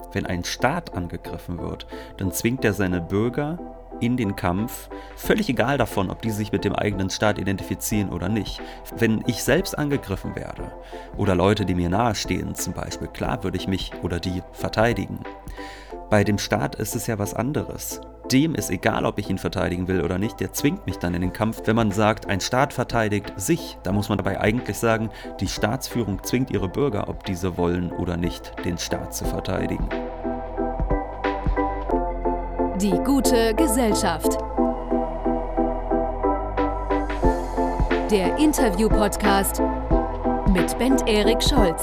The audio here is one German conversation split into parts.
wenn ein Staat angegriffen wird, dann zwingt er seine Bürger in den Kampf, völlig egal davon, ob die sich mit dem eigenen Staat identifizieren oder nicht. Wenn ich selbst angegriffen werde oder Leute, die mir nahestehen zum Beispiel, klar würde ich mich oder die verteidigen. Bei dem Staat ist es ja was anderes. Dem ist egal, ob ich ihn verteidigen will oder nicht, der zwingt mich dann in den Kampf. Wenn man sagt, ein Staat verteidigt sich, da muss man dabei eigentlich sagen, die Staatsführung zwingt ihre Bürger, ob diese wollen oder nicht, den Staat zu verteidigen. Die gute Gesellschaft. Der Interview-Podcast mit Bent Erik Scholz.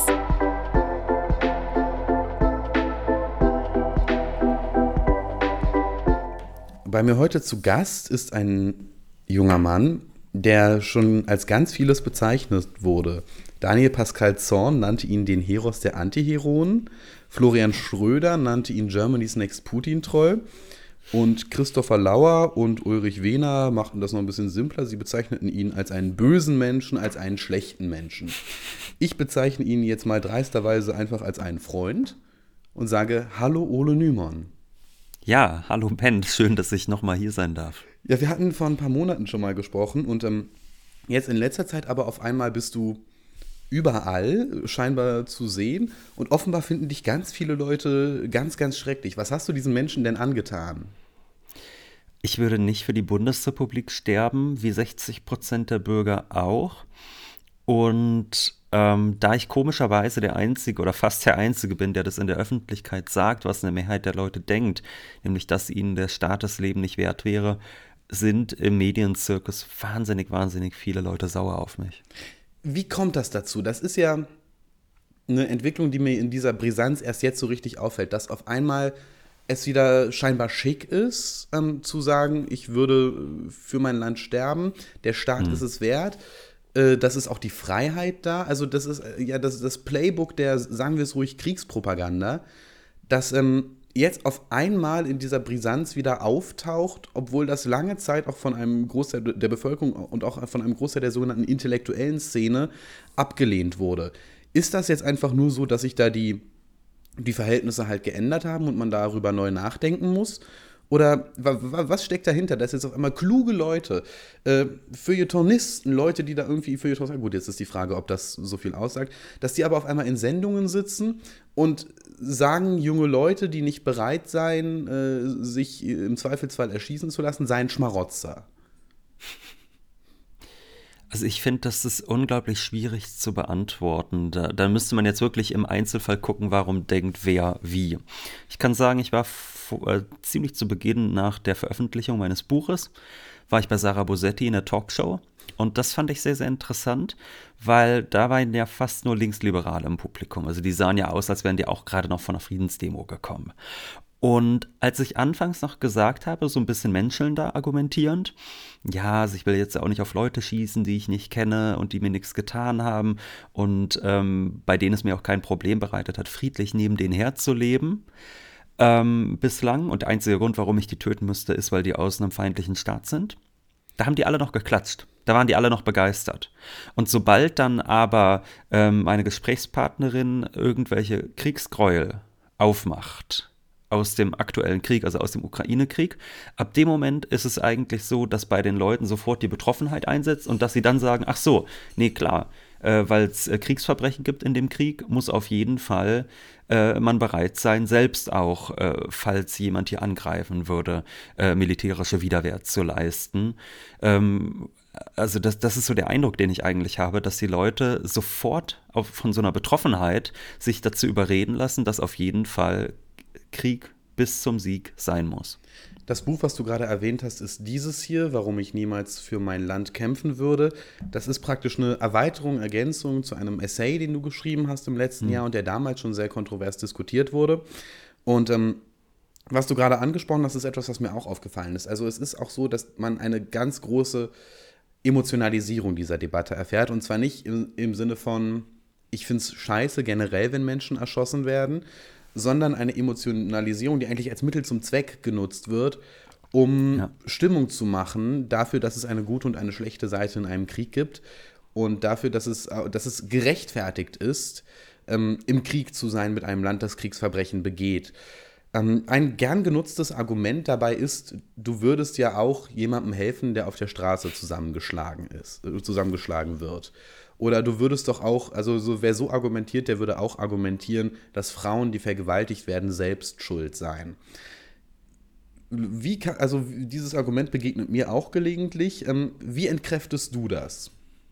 Bei mir heute zu Gast ist ein junger Mann, der schon als ganz vieles bezeichnet wurde. Daniel Pascal Zorn nannte ihn den Heros der Antiheroen, Florian Schröder nannte ihn Germany's Next Putin-Troll und Christopher Lauer und Ulrich Wehner machten das noch ein bisschen simpler. Sie bezeichneten ihn als einen bösen Menschen, als einen schlechten Menschen. Ich bezeichne ihn jetzt mal dreisterweise einfach als einen Freund und sage Hallo Ole Nymon. Ja, hallo Ben, schön, dass ich nochmal hier sein darf. Ja, wir hatten vor ein paar Monaten schon mal gesprochen und jetzt in letzter Zeit aber auf einmal bist du überall scheinbar zu sehen und offenbar finden dich ganz viele Leute ganz, ganz schrecklich. Was hast du diesen Menschen denn angetan? Ich würde nicht für die Bundesrepublik sterben, wie 60% der Bürger auch. Und da ich komischerweise der Einzige oder fast der Einzige bin, der das in der Öffentlichkeit sagt, was eine Mehrheit der Leute denkt, nämlich dass ihnen der Staat das Leben nicht wert wäre, sind im Medienzirkus wahnsinnig viele Leute sauer auf mich. Wie kommt das dazu? Das ist ja eine Entwicklung, die mir in dieser Brisanz erst jetzt so richtig auffällt, dass auf einmal es wieder scheinbar schick ist, zu sagen, ich würde für mein Land sterben, der Staat ist es wert. Das ist auch die Freiheit da. Also das ist ja das Playbook der, sagen wir es ruhig, Kriegspropaganda, das jetzt auf einmal in dieser Brisanz wieder auftaucht, obwohl das lange Zeit auch von einem Großteil der Bevölkerung und auch von einem Großteil der sogenannten intellektuellen Szene abgelehnt wurde. Ist das jetzt einfach nur so, dass sich da die Verhältnisse halt geändert haben und man darüber neu nachdenken muss? Oder was steckt dahinter, dass jetzt auf einmal kluge Leute, Feuilletonisten, Leute, die da irgendwie Feuilleton sagen, gut, jetzt ist die Frage, ob das so viel aussagt, dass die aber auf einmal in Sendungen sitzen und sagen, junge Leute, die nicht bereit seien, sich im Zweifelsfall erschießen zu lassen, seien Schmarotzer. Also ich finde, das ist unglaublich schwierig zu beantworten. Da müsste man jetzt wirklich im Einzelfall gucken, warum denkt wer wie. Ich kann sagen, ich war ziemlich zu Beginn nach der Veröffentlichung meines Buches, war ich bei Sarah Bosetti in der Talkshow. Und das fand ich sehr interessant, weil da waren ja fast nur Linksliberale im Publikum. Also die sahen ja aus, als wären die auch gerade noch von einer Friedensdemo gekommen. Und als ich anfangs noch gesagt habe, so ein bisschen menschelnder argumentierend, ja, also ich will jetzt auch nicht auf Leute schießen, die ich nicht kenne und die mir nichts getan haben und bei denen es mir auch kein Problem bereitet hat, friedlich neben denen herzuleben, bislang. Und der einzige Grund, warum ich die töten müsste, ist, weil die aus einem feindlichen Staat sind. Da haben die alle noch geklatscht. Da waren die alle noch begeistert. Und sobald dann aber meine Gesprächspartnerin irgendwelche Kriegsgräuel aufmacht aus dem aktuellen Krieg, also aus dem Ukraine-Krieg, ab dem Moment ist es eigentlich so, dass bei den Leuten sofort die Betroffenheit einsetzt und dass sie dann sagen, ach so, nee, klar, weil es Kriegsverbrechen gibt in dem Krieg, muss auf jeden Fall man bereit sein, selbst auch, falls jemand hier angreifen würde, militärische Widerwehr zu leisten. Also das ist so der Eindruck, den ich eigentlich habe, dass die Leute sofort von so einer Betroffenheit sich dazu überreden lassen, dass auf jeden Fall Krieg bis zum Sieg sein muss. Das Buch, was du gerade erwähnt hast, ist dieses hier, Warum ich niemals für mein Land kämpfen würde. Das ist praktisch eine Erweiterung, Ergänzung zu einem Essay, den du geschrieben hast im letzten Jahr und der damals schon sehr kontrovers diskutiert wurde. Und was du gerade angesprochen hast, ist etwas, was mir auch aufgefallen ist. Also es ist auch so, dass man eine ganz große Emotionalisierung dieser Debatte erfährt. Und zwar nicht im Sinne von, ich finde es scheiße generell, wenn Menschen erschossen werden, sondern eine Emotionalisierung, die eigentlich als Mittel zum Zweck genutzt wird, um Stimmung zu machen dafür, dass es eine gute und eine schlechte Seite in einem Krieg gibt und dafür, dass es gerechtfertigt ist, im Krieg zu sein mit einem Land, das Kriegsverbrechen begeht. Ein gern genutztes Argument dabei ist, du würdest ja auch jemandem helfen, der auf der Straße zusammengeschlagen wird. Oder du würdest doch auch, wer so argumentiert, der würde auch argumentieren, dass Frauen, die vergewaltigt werden, selbst schuld seien. Dieses Argument begegnet mir auch gelegentlich. Wie entkräftest du das?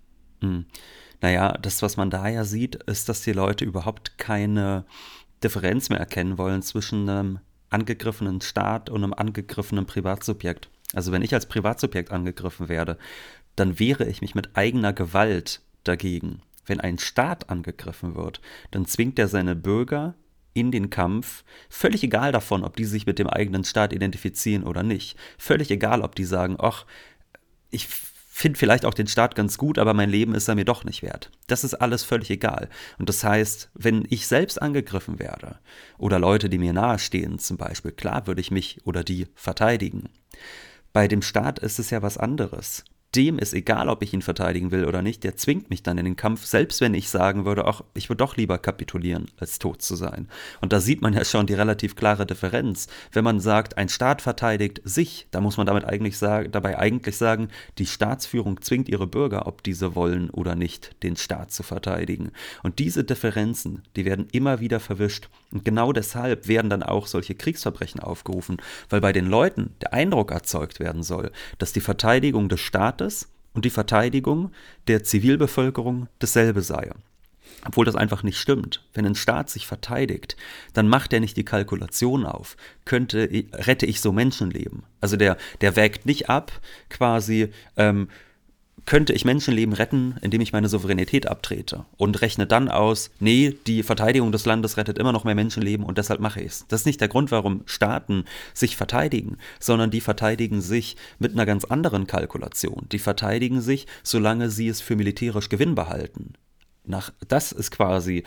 Naja, das, was man da ja sieht, ist, dass die Leute überhaupt keine Differenz mehr erkennen wollen zwischen einem angegriffenen Staat und einem angegriffenen Privatsubjekt. Also wenn ich als Privatsubjekt angegriffen werde, dann wehre ich mich mit eigener Gewalt dagegen. Wenn ein Staat angegriffen wird, dann zwingt er seine Bürger in den Kampf, völlig egal davon, ob die sich mit dem eigenen Staat identifizieren oder nicht. Völlig egal, ob die sagen, ach, ich finde vielleicht auch den Staat ganz gut, aber mein Leben ist er mir doch nicht wert. Das ist alles völlig egal. Und das heißt, wenn ich selbst angegriffen werde oder Leute, die mir nahestehen zum Beispiel, klar würde ich mich oder die verteidigen. Bei dem Staat ist es ja was anderes. Dem ist egal, ob ich ihn verteidigen will oder nicht, der zwingt mich dann in den Kampf, selbst wenn ich sagen würde, ach, ich würde doch lieber kapitulieren, als tot zu sein. Und da sieht man ja schon die relativ klare Differenz. Wenn man sagt, ein Staat verteidigt sich, da muss man dabei eigentlich sagen, die Staatsführung zwingt ihre Bürger, ob diese wollen oder nicht, den Staat zu verteidigen. Und diese Differenzen, die werden immer wieder verwischt. Und genau deshalb werden dann auch solche Kriegsverbrechen aufgerufen, weil bei den Leuten der Eindruck erzeugt werden soll, dass die Verteidigung des Staates und die Verteidigung der Zivilbevölkerung dasselbe sei. Obwohl das einfach nicht stimmt. Wenn ein Staat sich verteidigt, dann macht er nicht die Kalkulation auf. Rette ich so Menschenleben? Also der wägt nicht ab, quasi, könnte ich Menschenleben retten, indem ich meine Souveränität abtrete und rechne dann aus, nee, die Verteidigung des Landes rettet immer noch mehr Menschenleben und deshalb mache ich es. Das ist nicht der Grund, warum Staaten sich verteidigen, sondern die verteidigen sich mit einer ganz anderen Kalkulation. Die verteidigen sich, solange sie es für militärisch gewinnbar halten. Das ist quasi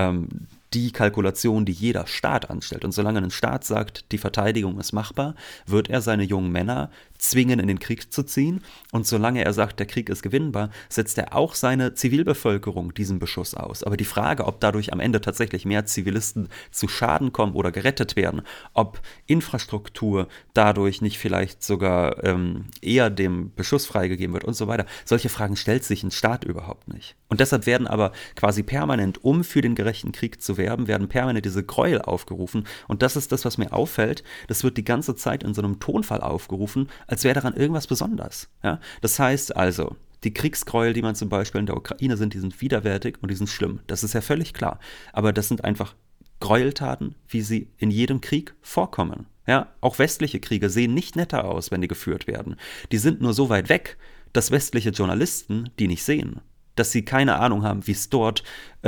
die Kalkulation, die jeder Staat anstellt. Und solange ein Staat sagt, die Verteidigung ist machbar, wird er seine jungen Männer zwingen, in den Krieg zu ziehen. Und solange er sagt, der Krieg ist gewinnbar, setzt er auch seine Zivilbevölkerung diesem Beschuss aus. Aber die Frage, ob dadurch am Ende tatsächlich mehr Zivilisten zu Schaden kommen oder gerettet werden, ob Infrastruktur dadurch nicht vielleicht sogar eher dem Beschuss freigegeben wird und so weiter, solche Fragen stellt sich ein Staat überhaupt nicht. Und deshalb werden aber quasi permanent, um für den gerechten Krieg zu werden permanent diese Gräuel aufgerufen. Und das ist das, was mir auffällt. Das wird die ganze Zeit in so einem Tonfall aufgerufen, als wäre daran irgendwas besonders. Ja? Das heißt also, die Kriegsgräuel, die man zum Beispiel in der Ukraine sind, die sind widerwärtig und die sind schlimm. Das ist ja völlig klar. Aber das sind einfach Gräueltaten, wie sie in jedem Krieg vorkommen. Ja? Auch westliche Kriege sehen nicht netter aus, wenn die geführt werden. Die sind nur so weit weg, dass westliche Journalisten die nicht sehen. Dass sie keine Ahnung haben, wie es dort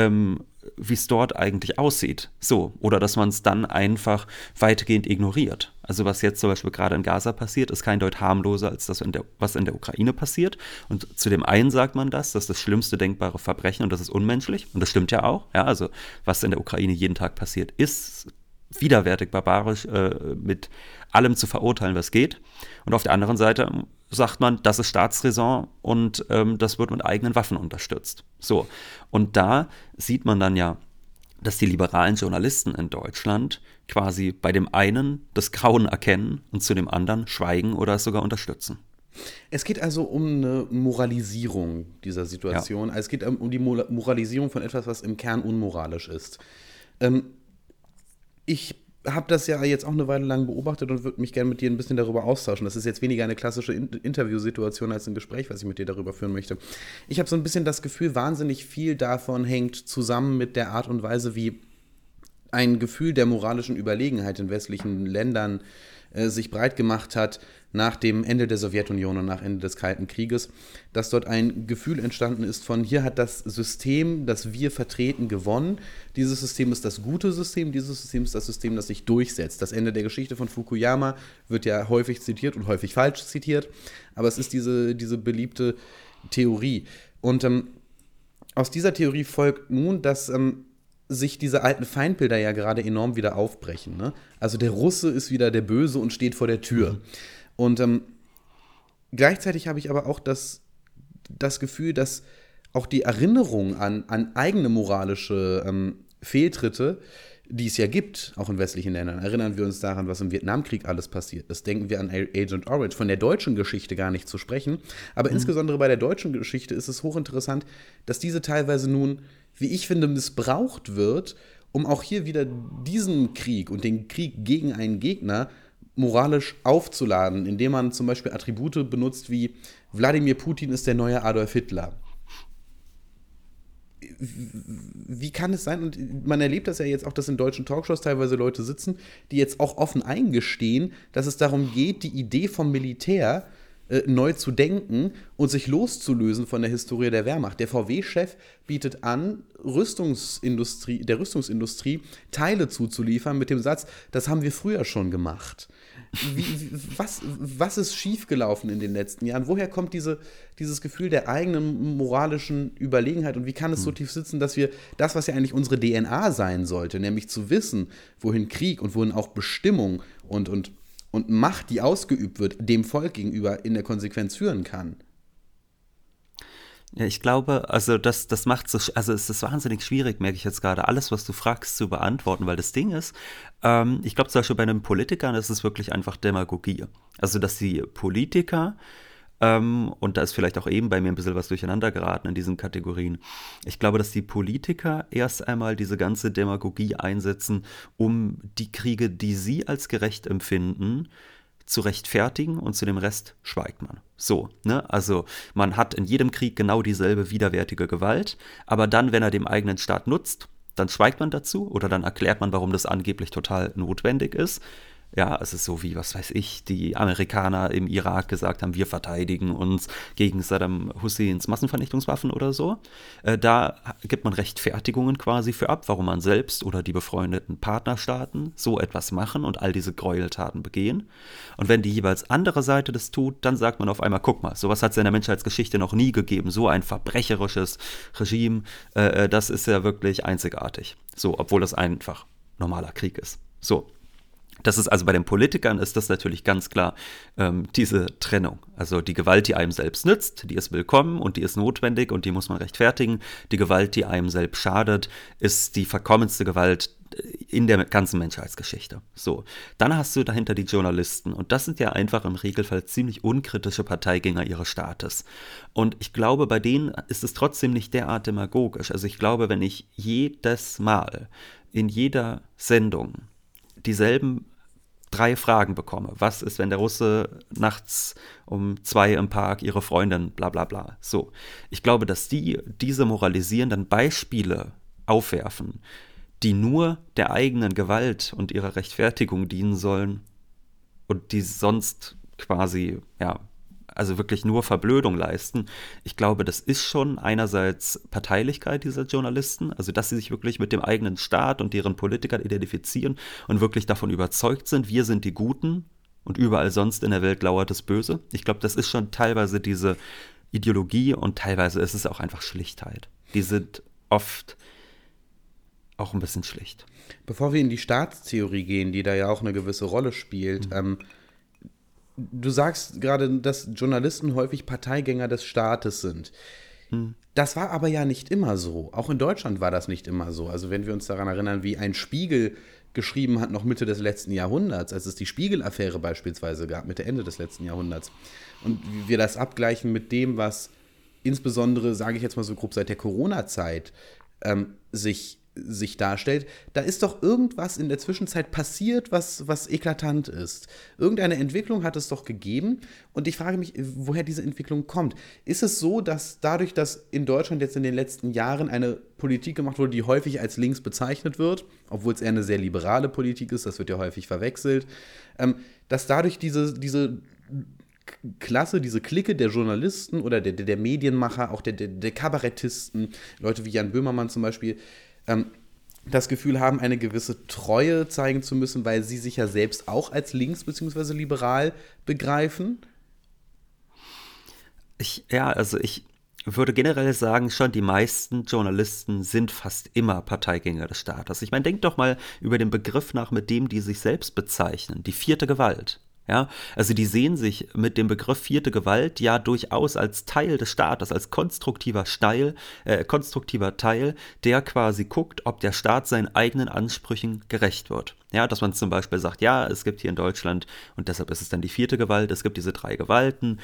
eigentlich aussieht. So, oder dass man es dann einfach weitgehend ignoriert. Also was jetzt zum Beispiel gerade in Gaza passiert, ist kein Deut harmloser als das, was in der Ukraine passiert. Und zu dem einen sagt man das ist das schlimmste denkbare Verbrechen und das ist unmenschlich. Und das stimmt ja auch. Ja, also was in der Ukraine jeden Tag passiert, ist widerwärtig, barbarisch, mit allem zu verurteilen, was geht. Und auf der anderen Seite sagt man, das ist Staatsräson und das wird mit eigenen Waffen unterstützt. So, und da sieht man dann ja, dass die liberalen Journalisten in Deutschland quasi bei dem einen das Grauen erkennen und zu dem anderen schweigen oder es sogar unterstützen. Es geht also um eine Moralisierung dieser Situation. Ja. Es geht um die Moralisierung von etwas, was im Kern unmoralisch ist. Ich habe das ja jetzt auch eine Weile lang beobachtet und würde mich gerne mit dir ein bisschen darüber austauschen. Das ist jetzt weniger eine klassische Interviewsituation als ein Gespräch, was ich mit dir darüber führen möchte. Ich habe so ein bisschen das Gefühl, wahnsinnig viel davon hängt zusammen mit der Art und Weise, wie ein Gefühl der moralischen Überlegenheit in westlichen Ländern sich breit gemacht hat nach dem Ende der Sowjetunion und nach Ende des Kalten Krieges, dass dort ein Gefühl entstanden ist von, hier hat das System, das wir vertreten, gewonnen. Dieses System ist das gute System, dieses System ist das System, das sich durchsetzt. Das Ende der Geschichte von Fukuyama wird ja häufig zitiert und häufig falsch zitiert, aber es ist diese beliebte Theorie. Und aus dieser Theorie folgt nun, dass sich diese alten Feindbilder ja gerade enorm wieder aufbrechen. Ne? Also der Russe ist wieder der Böse und steht vor der Tür. Mhm. Und gleichzeitig habe ich aber auch das Gefühl, dass auch die Erinnerung an eigene moralische Fehltritte, die es ja gibt, auch in westlichen Ländern. Erinnern wir uns daran, was im Vietnamkrieg alles passiert ist. Denken wir an Agent Orange, von der deutschen Geschichte gar nicht zu sprechen. Aber insbesondere bei der deutschen Geschichte ist es hochinteressant, dass diese teilweise nun, wie ich finde, missbraucht wird, um auch hier wieder diesen Krieg und den Krieg gegen einen Gegner moralisch aufzuladen, indem man zum Beispiel Attribute benutzt wie Wladimir Putin ist der neue Adolf Hitler. Wie kann es sein, und man erlebt das ja jetzt auch, dass in deutschen Talkshows teilweise Leute sitzen, die jetzt auch offen eingestehen, dass es darum geht, die Idee vom Militär neu zu denken und sich loszulösen von der Historie der Wehrmacht. Der VW-Chef bietet an, der Rüstungsindustrie Teile zuzuliefern mit dem Satz, das haben wir früher schon gemacht. Was ist schiefgelaufen in den letzten Jahren? Woher kommt dieses Gefühl der eigenen moralischen Überlegenheit und wie kann es so tief sitzen, dass wir das, was ja eigentlich unsere DNA sein sollte, nämlich zu wissen, wohin Krieg und wohin auch Bestimmung und Macht, die ausgeübt wird, dem Volk gegenüber in der Konsequenz führen kann? Ja, ich glaube, also das macht so, also es ist wahnsinnig schwierig, merke ich jetzt gerade, alles, was du fragst, zu beantworten, weil das Ding ist, ich glaube zum Beispiel bei einem Politiker ist es wirklich einfach Demagogie. Also, dass die Politiker, und da ist vielleicht auch eben bei mir ein bisschen was durcheinander geraten in diesen Kategorien, ich glaube, dass die Politiker erst einmal diese ganze Demagogie einsetzen, um die Kriege, die sie als gerecht empfinden, zu rechtfertigen und zu dem Rest schweigt man. So, ne? Also man hat in jedem Krieg genau dieselbe widerwärtige Gewalt, aber dann, wenn er dem eigenen Staat nutzt, dann schweigt man dazu oder dann erklärt man, warum das angeblich total notwendig ist. Ja, es ist so wie, was weiß ich, die Amerikaner im Irak gesagt haben, wir verteidigen uns gegen Saddam Husseins Massenvernichtungswaffen oder so. Da gibt man Rechtfertigungen quasi für ab, warum man selbst oder die befreundeten Partnerstaaten so etwas machen und all diese Gräueltaten begehen. Und wenn die jeweils andere Seite das tut, dann sagt man auf einmal, guck mal, sowas hat es in der Menschheitsgeschichte noch nie gegeben, so ein verbrecherisches Regime, das ist ja wirklich einzigartig. So, obwohl das einfach normaler Krieg ist. So. Das ist also bei den Politikern ist das natürlich ganz klar diese Trennung. Also die Gewalt, die einem selbst nützt, die ist willkommen und die ist notwendig und die muss man rechtfertigen. Die Gewalt, die einem selbst schadet, ist die verkommenste Gewalt in der ganzen Menschheitsgeschichte. So, dann hast du dahinter die Journalisten und das sind ja einfach im Regelfall ziemlich unkritische Parteigänger ihres Staates. Und ich glaube, bei denen ist es trotzdem nicht derart demagogisch. Also ich glaube, wenn ich jedes Mal in jeder Sendung dieselben 3 Fragen bekomme. Was ist, wenn der Russe nachts um 2 im Park ihre Freundin, bla bla bla. So. Ich glaube, dass diese moralisierenden Beispiele aufwerfen, die nur der eigenen Gewalt und ihrer Rechtfertigung dienen sollen und die sonst quasi, ja, also wirklich nur Verblödung leisten. Ich glaube, das ist schon einerseits Parteilichkeit dieser Journalisten, also dass sie sich wirklich mit dem eigenen Staat und deren Politikern identifizieren und wirklich davon überzeugt sind, wir sind die Guten und überall sonst in der Welt lauert das Böse. Ich glaube, das ist schon teilweise diese Ideologie und teilweise ist es auch einfach Schlichtheit. Die sind oft auch ein bisschen schlicht. Bevor wir in die Staatstheorie gehen, die da ja auch eine gewisse Rolle spielt, du sagst gerade, dass Journalisten häufig Parteigänger des Staates sind. Das war aber ja nicht immer so. Auch in Deutschland war das nicht immer so. Also wenn wir uns daran erinnern, wie ein Spiegel geschrieben hat, noch Mitte des letzten Jahrhunderts, als es die Spiegel-Affäre beispielsweise gab, Mitte, Ende des letzten Jahrhunderts. Und wie wir das abgleichen mit dem, was insbesondere, sage ich jetzt mal so grob, seit der Corona-Zeit sich darstellt, da ist doch irgendwas in der Zwischenzeit passiert, was eklatant ist. Irgendeine Entwicklung hat es doch gegeben und ich frage mich, woher diese Entwicklung kommt. Ist es so, dass dadurch, dass in Deutschland jetzt in den letzten Jahren eine Politik gemacht wurde, die häufig als links bezeichnet wird, obwohl es eher eine sehr liberale Politik ist, das wird ja häufig verwechselt, dass dadurch diese Klasse, diese Clique der Journalisten oder der Medienmacher, auch der Kabarettisten, Leute wie Jan Böhmermann zum Beispiel, das Gefühl haben, eine gewisse Treue zeigen zu müssen, weil sie sich ja selbst auch als links- bzw. liberal begreifen? Ich würde generell sagen, schon die meisten Journalisten sind fast immer Parteigänger des Staates. Ich meine, denk doch mal über den Begriff nach, mit dem die sich selbst bezeichnen, die 4. Gewalt. Ja, also die sehen sich mit dem Begriff vierte Gewalt ja durchaus als Teil des Staates, als konstruktiver Teil, der quasi guckt, ob der Staat seinen eigenen Ansprüchen gerecht wird. Ja, dass man zum Beispiel sagt, ja, es gibt hier in Deutschland, und deshalb ist es dann die vierte Gewalt, es gibt diese 3 Gewalten,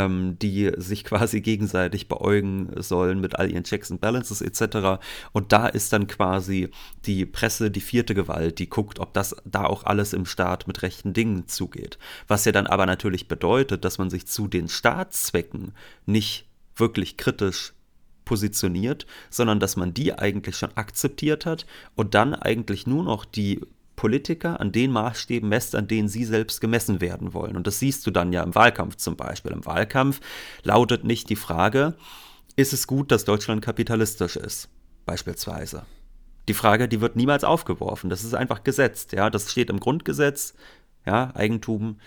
die sich quasi gegenseitig beäugen sollen mit all ihren Checks and Balances etc. Und da ist dann quasi die Presse die vierte Gewalt, die guckt, ob das da auch alles im Staat mit rechten Dingen zugeht. Was ja dann aber natürlich bedeutet, dass man sich zu den Staatszwecken nicht wirklich kritisch positioniert, sondern dass man die eigentlich schon akzeptiert hat und dann eigentlich nur noch die Politiker an den Maßstäben messt, an denen sie selbst gemessen werden wollen. Und das siehst du dann ja im Wahlkampf zum Beispiel. Im Wahlkampf lautet nicht die Frage, ist es gut, dass Deutschland kapitalistisch ist, beispielsweise. Die Frage, die wird niemals aufgeworfen. Das ist einfach gesetzt. Ja? Das steht im Grundgesetz. Ja? Eigentum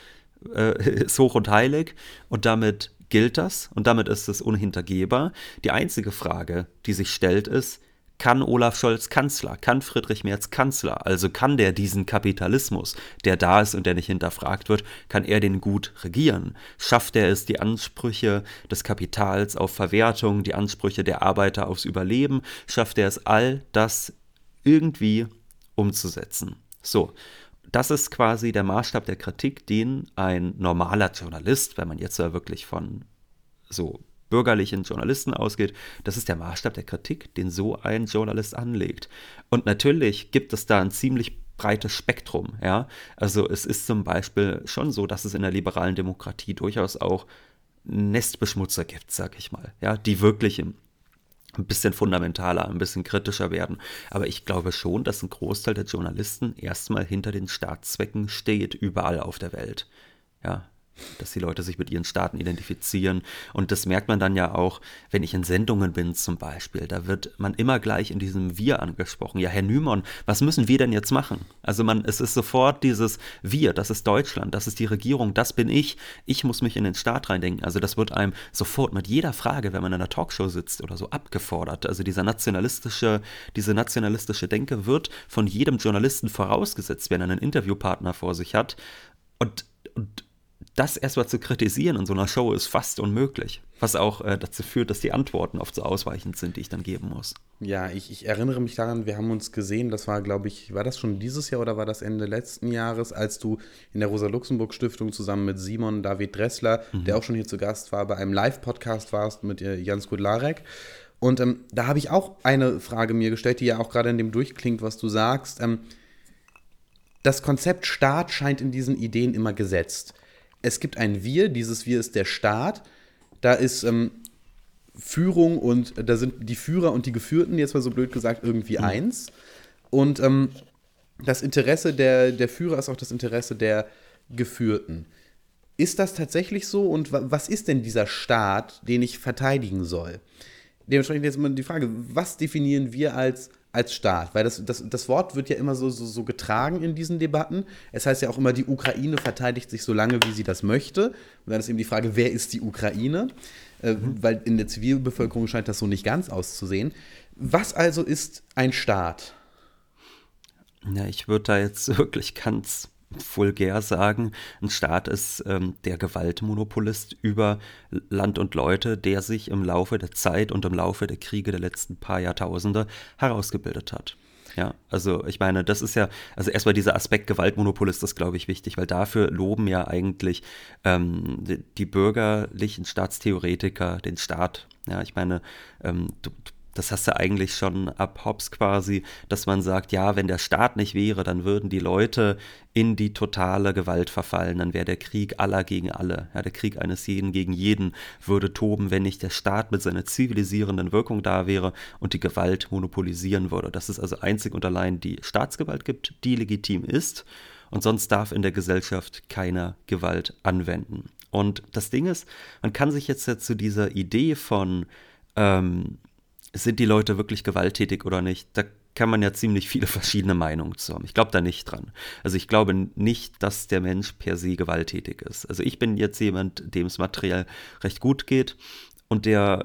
ist hoch und heilig. Und damit gilt das. Und damit ist es unhintergehbar. Die einzige Frage, die sich stellt, ist, kann Olaf Scholz Kanzler? Kann Friedrich Merz Kanzler? Also kann der diesen Kapitalismus, der da ist und der nicht hinterfragt wird, kann er den gut regieren? Schafft er es, die Ansprüche des Kapitals auf Verwertung, die Ansprüche der Arbeiter aufs Überleben, schafft er es, all das irgendwie umzusetzen? So, das ist quasi der Maßstab der Kritik, den ein normaler Journalist, wenn man jetzt ja wirklich von so bürgerlichen Journalisten ausgeht, das ist der Maßstab der Kritik, den so ein Journalist anlegt. Und natürlich gibt es da ein ziemlich breites Spektrum, ja. Also es ist zum Beispiel schon so, dass es in der liberalen Demokratie durchaus auch Nestbeschmutzer gibt, sag ich mal, ja, die wirklich ein bisschen fundamentaler, ein bisschen kritischer werden. Aber ich glaube schon, dass ein Großteil der Journalisten erstmal hinter den Staatszwecken steht, überall auf der Welt, ja. Dass die Leute sich mit ihren Staaten identifizieren. Und das merkt man dann ja auch, wenn ich in Sendungen bin zum Beispiel. Da wird man immer gleich in diesem Wir angesprochen. Ja, Herr Nymon, was müssen wir denn jetzt machen? Also es ist sofort dieses Wir, das ist Deutschland, das ist die Regierung, das bin ich muss mich in den Staat reindenken. Also das wird einem sofort mit jeder Frage, wenn man in einer Talkshow sitzt oder so, abgefordert. Also diese nationalistische Denke wird von jedem Journalisten vorausgesetzt, wenn er einen Interviewpartner vor sich hat. Und das erstmal zu kritisieren in so einer Show ist fast unmöglich. Was auch dazu führt, dass die Antworten oft so ausweichend sind, die ich dann geben muss. Ja, ich erinnere mich daran, wir haben uns gesehen, das war, glaube ich, war das schon dieses Jahr oder war das Ende letzten Jahres, als du in der Rosa-Luxemburg-Stiftung zusammen mit Simon David Dressler, der auch schon hier zu Gast war, bei einem Live-Podcast warst mit Jan Skudlarek. Und da habe ich auch eine Frage mir gestellt, die ja auch gerade in dem durchklingt, was du sagst. Das Konzept Staat scheint in diesen Ideen immer gesetzt. Es gibt ein Wir, dieses Wir ist der Staat, da ist Führung und da sind die Führer und die Geführten, jetzt mal so blöd gesagt, irgendwie eins. Und das Interesse der Führer ist auch das Interesse der Geführten. Ist das tatsächlich so und was ist denn dieser Staat, den ich verteidigen soll? Dementsprechend jetzt mal die Frage, was definieren wir als Staat? Weil das Wort wird ja immer so getragen in diesen Debatten. Es heißt ja auch immer, die Ukraine verteidigt sich so lange, wie sie das möchte. Und dann ist eben die Frage, wer ist die Ukraine? Weil in der Zivilbevölkerung scheint das so nicht ganz auszusehen. Was also ist ein Staat? Ja, ich würde da jetzt wirklich ganz vulgär sagen, ein Staat ist der Gewaltmonopolist über Land und Leute, der sich im Laufe der Zeit und im Laufe der Kriege der letzten paar Jahrtausende herausgebildet hat. Ja, also ich meine, das ist ja, also erstmal dieser Aspekt Gewaltmonopolist ist, glaube ich, wichtig, weil dafür loben ja eigentlich die bürgerlichen Staatstheoretiker den Staat. Ja, ich meine, das hast du eigentlich schon ab Hobbes quasi, dass man sagt, ja, wenn der Staat nicht wäre, dann würden die Leute in die totale Gewalt verfallen, dann wäre der Krieg aller gegen alle. Ja, der Krieg eines jeden gegen jeden würde toben, wenn nicht der Staat mit seiner zivilisierenden Wirkung da wäre und die Gewalt monopolisieren würde. Dass es also einzig und allein die Staatsgewalt gibt, die legitim ist und sonst darf in der Gesellschaft keiner Gewalt anwenden. Und das Ding ist, man kann sich jetzt zu dieser Idee von sind die Leute wirklich gewalttätig oder nicht? Da kann man ja ziemlich viele verschiedene Meinungen zu haben. Ich glaube da nicht dran. Also ich glaube nicht, dass der Mensch per se gewalttätig ist. Also ich bin jetzt jemand, dem es materiell recht gut geht und der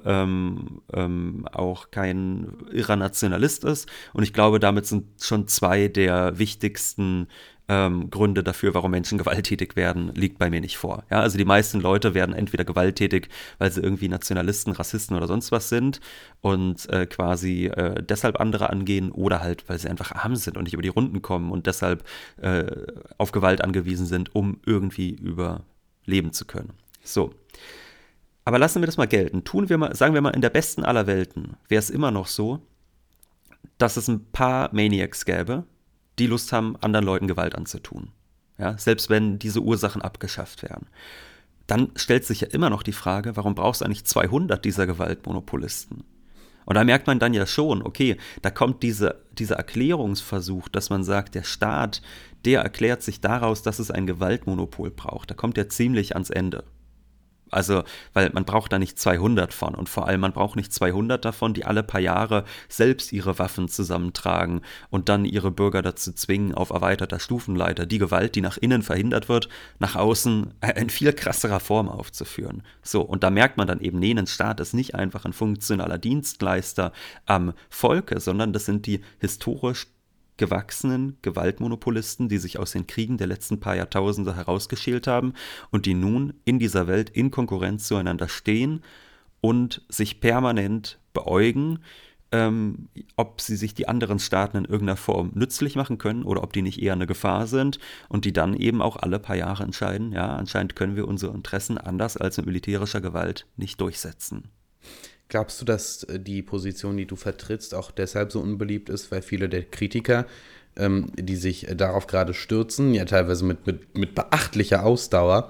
auch kein irrer Nationalist ist. Und ich glaube, damit sind schon zwei der wichtigsten Gründe dafür, warum Menschen gewalttätig werden, liegt bei mir nicht vor. Ja, also die meisten Leute werden entweder gewalttätig, weil sie irgendwie Nationalisten, Rassisten oder sonst was sind und quasi deshalb andere angehen oder halt, weil sie einfach arm sind und nicht über die Runden kommen und deshalb auf Gewalt angewiesen sind, um irgendwie überleben zu können. So. Aber lassen wir das mal gelten. Sagen wir mal, in der besten aller Welten wäre es immer noch so, dass es ein paar Maniacs gäbe, die Lust haben, anderen Leuten Gewalt anzutun. Ja, selbst wenn diese Ursachen abgeschafft werden. Dann stellt sich ja immer noch die Frage, warum brauchst du eigentlich 200 dieser Gewaltmonopolisten? Und da merkt man dann ja schon, okay, da kommt dieser Erklärungsversuch, dass man sagt, der Staat, der erklärt sich daraus, dass es ein Gewaltmonopol braucht. Da kommt der ziemlich ans Ende. Also, weil man braucht da nicht 200 von und vor allem man braucht nicht 200 davon, die alle paar Jahre selbst ihre Waffen zusammentragen und dann ihre Bürger dazu zwingen, auf erweiterter Stufenleiter die Gewalt, die nach innen verhindert wird, nach außen in viel krasserer Form aufzuführen. So, und da merkt man dann eben, nee, ein Staat ist nicht einfach ein funktionaler Dienstleister am Volke, sondern das sind die historisch gewachsenen Gewaltmonopolisten, die sich aus den Kriegen der letzten paar Jahrtausende herausgeschält haben und die nun in dieser Welt in Konkurrenz zueinander stehen und sich permanent beäugen, ob sie sich die anderen Staaten in irgendeiner Form nützlich machen können oder ob die nicht eher eine Gefahr sind und die dann eben auch alle paar Jahre entscheiden, ja, anscheinend können wir unsere Interessen anders als mit militärischer Gewalt nicht durchsetzen. Glaubst du, dass die Position, die du vertrittst, auch deshalb so unbeliebt ist, weil viele der Kritiker, die sich darauf gerade stürzen, ja teilweise mit beachtlicher Ausdauer,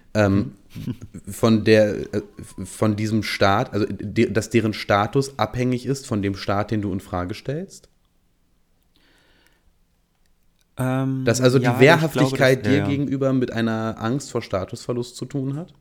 von diesem Staat, also dass deren Status abhängig ist von dem Staat, den du in Frage stellst? Dass also die Wehrhaftigkeit dir gegenüber mit einer Angst vor Statusverlust zu tun hat?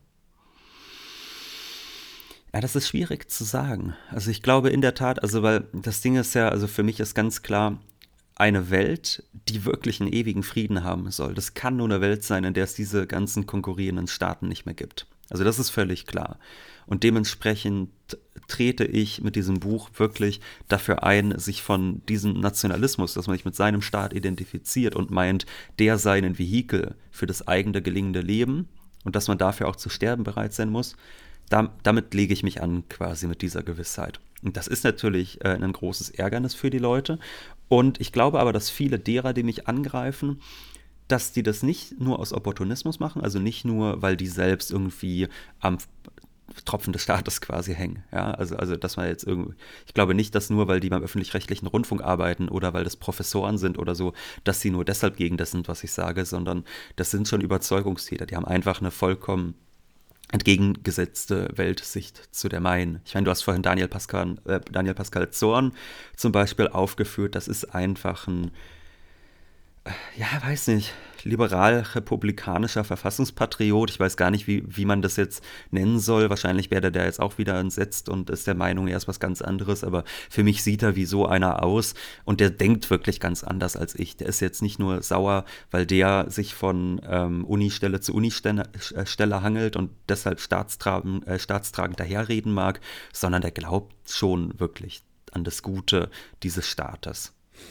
Ja, das ist schwierig zu sagen. Also ich glaube in der Tat, also weil das Ding ist ja, also für mich ist ganz klar, eine Welt, die wirklich einen ewigen Frieden haben soll. Das kann nur eine Welt sein, in der es diese ganzen konkurrierenden Staaten nicht mehr gibt. Also das ist völlig klar. Und dementsprechend trete ich mit diesem Buch wirklich dafür ein, sich von diesem Nationalismus, dass man sich mit seinem Staat identifiziert und meint, der sei ein Vehikel für das eigene gelingende Leben und dass man dafür auch zu sterben bereit sein muss. Damit lege ich mich an, quasi mit dieser Gewissheit. Und das ist natürlich ein großes Ärgernis für die Leute. Und ich glaube aber, dass viele derer, die mich angreifen, dass die das nicht nur aus Opportunismus machen, also nicht nur, weil die selbst irgendwie am Tropfen des Staates quasi hängen. Ja? Also dass man jetzt irgendwie, ich glaube nicht, dass nur, weil die beim öffentlich-rechtlichen Rundfunk arbeiten oder weil das Professoren sind oder so, dass sie nur deshalb gegen das sind, was ich sage, sondern das sind schon Überzeugungstäter. Die haben einfach eine vollkommen entgegengesetzte Weltsicht zu der meinen. Ich meine, du hast vorhin Daniel Pascal Zorn zum Beispiel aufgeführt. Das ist einfach ein, ja, weiß nicht, liberal-republikanischer Verfassungspatriot. Ich weiß gar nicht, wie man das jetzt nennen soll. Wahrscheinlich wäre der jetzt auch wieder entsetzt und ist der Meinung, er ist was ganz anderes. Aber für mich sieht er wie so einer aus und der denkt wirklich ganz anders als ich. Der ist jetzt nicht nur sauer, weil der sich von Unistelle zu Unistelle hangelt und deshalb staatstragend daherreden mag, sondern der glaubt schon wirklich an das Gute dieses Staates.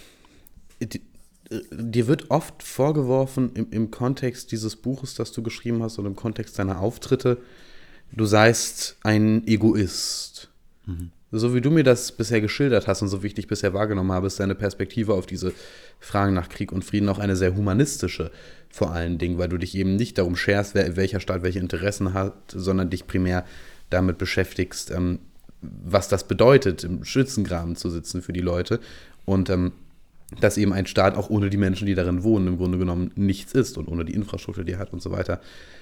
Dir wird oft vorgeworfen, im Kontext dieses Buches, das du geschrieben hast und im Kontext deiner Auftritte, du seist ein Egoist. Mhm. So wie du mir das bisher geschildert hast und so wie ich dich bisher wahrgenommen habe, ist deine Perspektive auf diese Fragen nach Krieg und Frieden auch eine sehr humanistische, vor allen Dingen, weil du dich eben nicht darum scherst, welcher Staat welche Interessen hat, sondern dich primär damit beschäftigst, was das bedeutet, im Schützengraben zu sitzen für die Leute und dass eben ein Staat auch ohne die Menschen, die darin wohnen, im Grunde genommen nichts ist und ohne die Infrastruktur, die er hat und so weiter.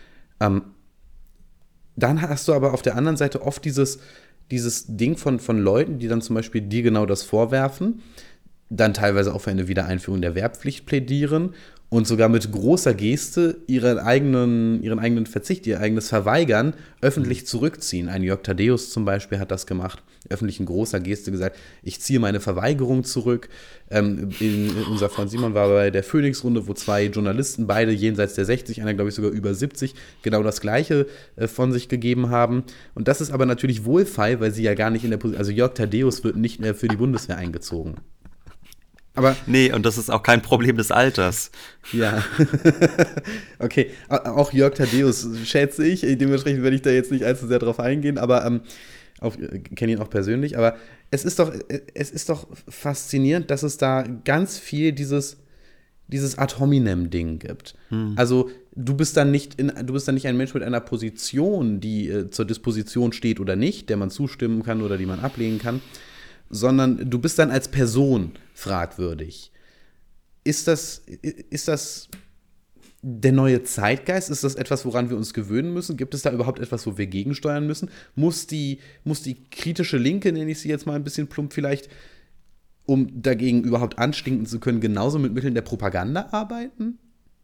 Dann hast du aber auf der anderen Seite oft dieses Ding von Leuten, die dann zum Beispiel dir genau das vorwerfen, dann teilweise auch für eine Wiedereinführung der Wehrpflicht plädieren und sogar mit großer Geste ihren eigenen Verzicht, ihr eigenes Verweigern öffentlich zurückziehen. Ein Jörg Thaddeus zum Beispiel hat das gemacht, öffentlich in großer Geste gesagt, ich ziehe meine Verweigerung zurück. Unser Freund Simon war bei der Phoenix-Runde, wo zwei Journalisten, beide jenseits der 60, einer glaube ich sogar über 70, genau das Gleiche von sich gegeben haben. Und das ist aber natürlich wohlfeil, weil sie ja gar nicht in der Position, also Jörg Thaddeus wird nicht mehr für die Bundeswehr eingezogen. Aber Nee, und das ist auch kein Problem des Alters. ja, okay, auch Jörg Thaddeus schätze ich, dementsprechend werde ich da jetzt nicht allzu sehr drauf eingehen, aber kenne ihn auch persönlich, aber es ist doch faszinierend, dass es da ganz viel dieses Ad hominem-Ding gibt. Also du bist dann nicht ein Mensch mit einer Position, die zur Disposition steht oder nicht, der man zustimmen kann oder die man ablehnen kann, sondern du bist dann als Person fragwürdig. Ist das der neue Zeitgeist? Ist das etwas, woran wir uns gewöhnen müssen? Gibt es da überhaupt etwas, wo wir gegensteuern müssen? Muss die kritische Linke, nenne ich sie jetzt mal ein bisschen plump vielleicht, um dagegen überhaupt anstinken zu können, genauso mit Mitteln der Propaganda arbeiten?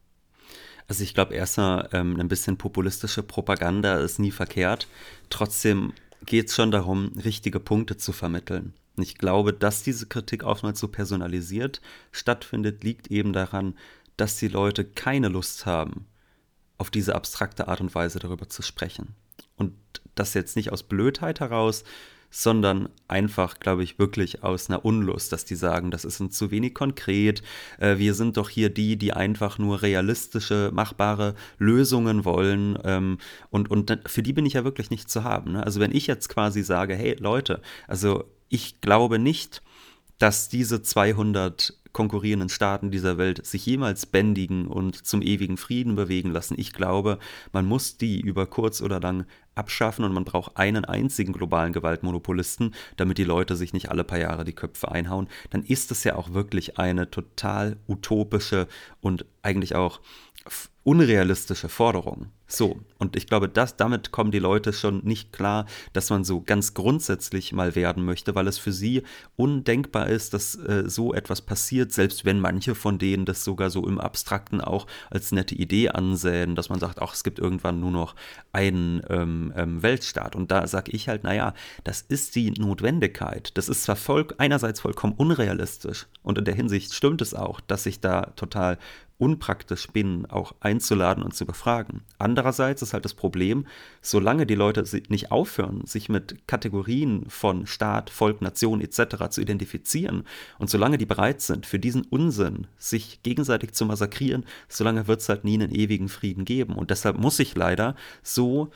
Also ich glaube erstmal, ein bisschen populistische Propaganda ist nie verkehrt. Trotzdem geht es schon darum, richtige Punkte zu vermitteln. Und ich glaube, dass diese Kritik oftmals so personalisiert stattfindet, liegt eben daran, dass die Leute keine Lust haben, auf diese abstrakte Art und Weise darüber zu sprechen. Und das jetzt nicht aus Blödheit heraus, sondern einfach, glaube ich, wirklich aus einer Unlust, dass die sagen, das ist uns zu wenig konkret, wir sind doch hier die einfach nur realistische, machbare Lösungen wollen, und für die bin ich ja wirklich nicht zu haben. Ne? Also wenn ich jetzt quasi sage, hey Leute, also ich glaube nicht, dass diese 200 konkurrierenden Staaten dieser Welt sich jemals bändigen und zum ewigen Frieden bewegen lassen. Ich glaube, man muss die über kurz oder lang abschaffen und man braucht einen einzigen globalen Gewaltmonopolisten, damit die Leute sich nicht alle paar Jahre die Köpfe einhauen. Dann ist es ja auch wirklich eine total utopische und eigentlich auch unrealistische Forderung. So, und ich glaube, damit kommen die Leute schon nicht klar, dass man so ganz grundsätzlich mal werden möchte, weil es für sie undenkbar ist, dass so etwas passiert, selbst wenn manche von denen das sogar so im Abstrakten auch als nette Idee ansehen, dass man sagt, ach, es gibt irgendwann nur noch einen Weltstaat. Und da sage ich halt, naja, das ist die Notwendigkeit. Das ist zwar einerseits vollkommen unrealistisch und in der Hinsicht stimmt es auch, dass ich da total unpraktisch bin, auch einzuladen und zu befragen. Andererseits ist halt das Problem, solange die Leute nicht aufhören, sich mit Kategorien von Staat, Volk, Nation etc. zu identifizieren und solange die bereit sind, für diesen Unsinn sich gegenseitig zu massakrieren, solange wird es halt nie einen ewigen Frieden geben. Und deshalb muss ich leider so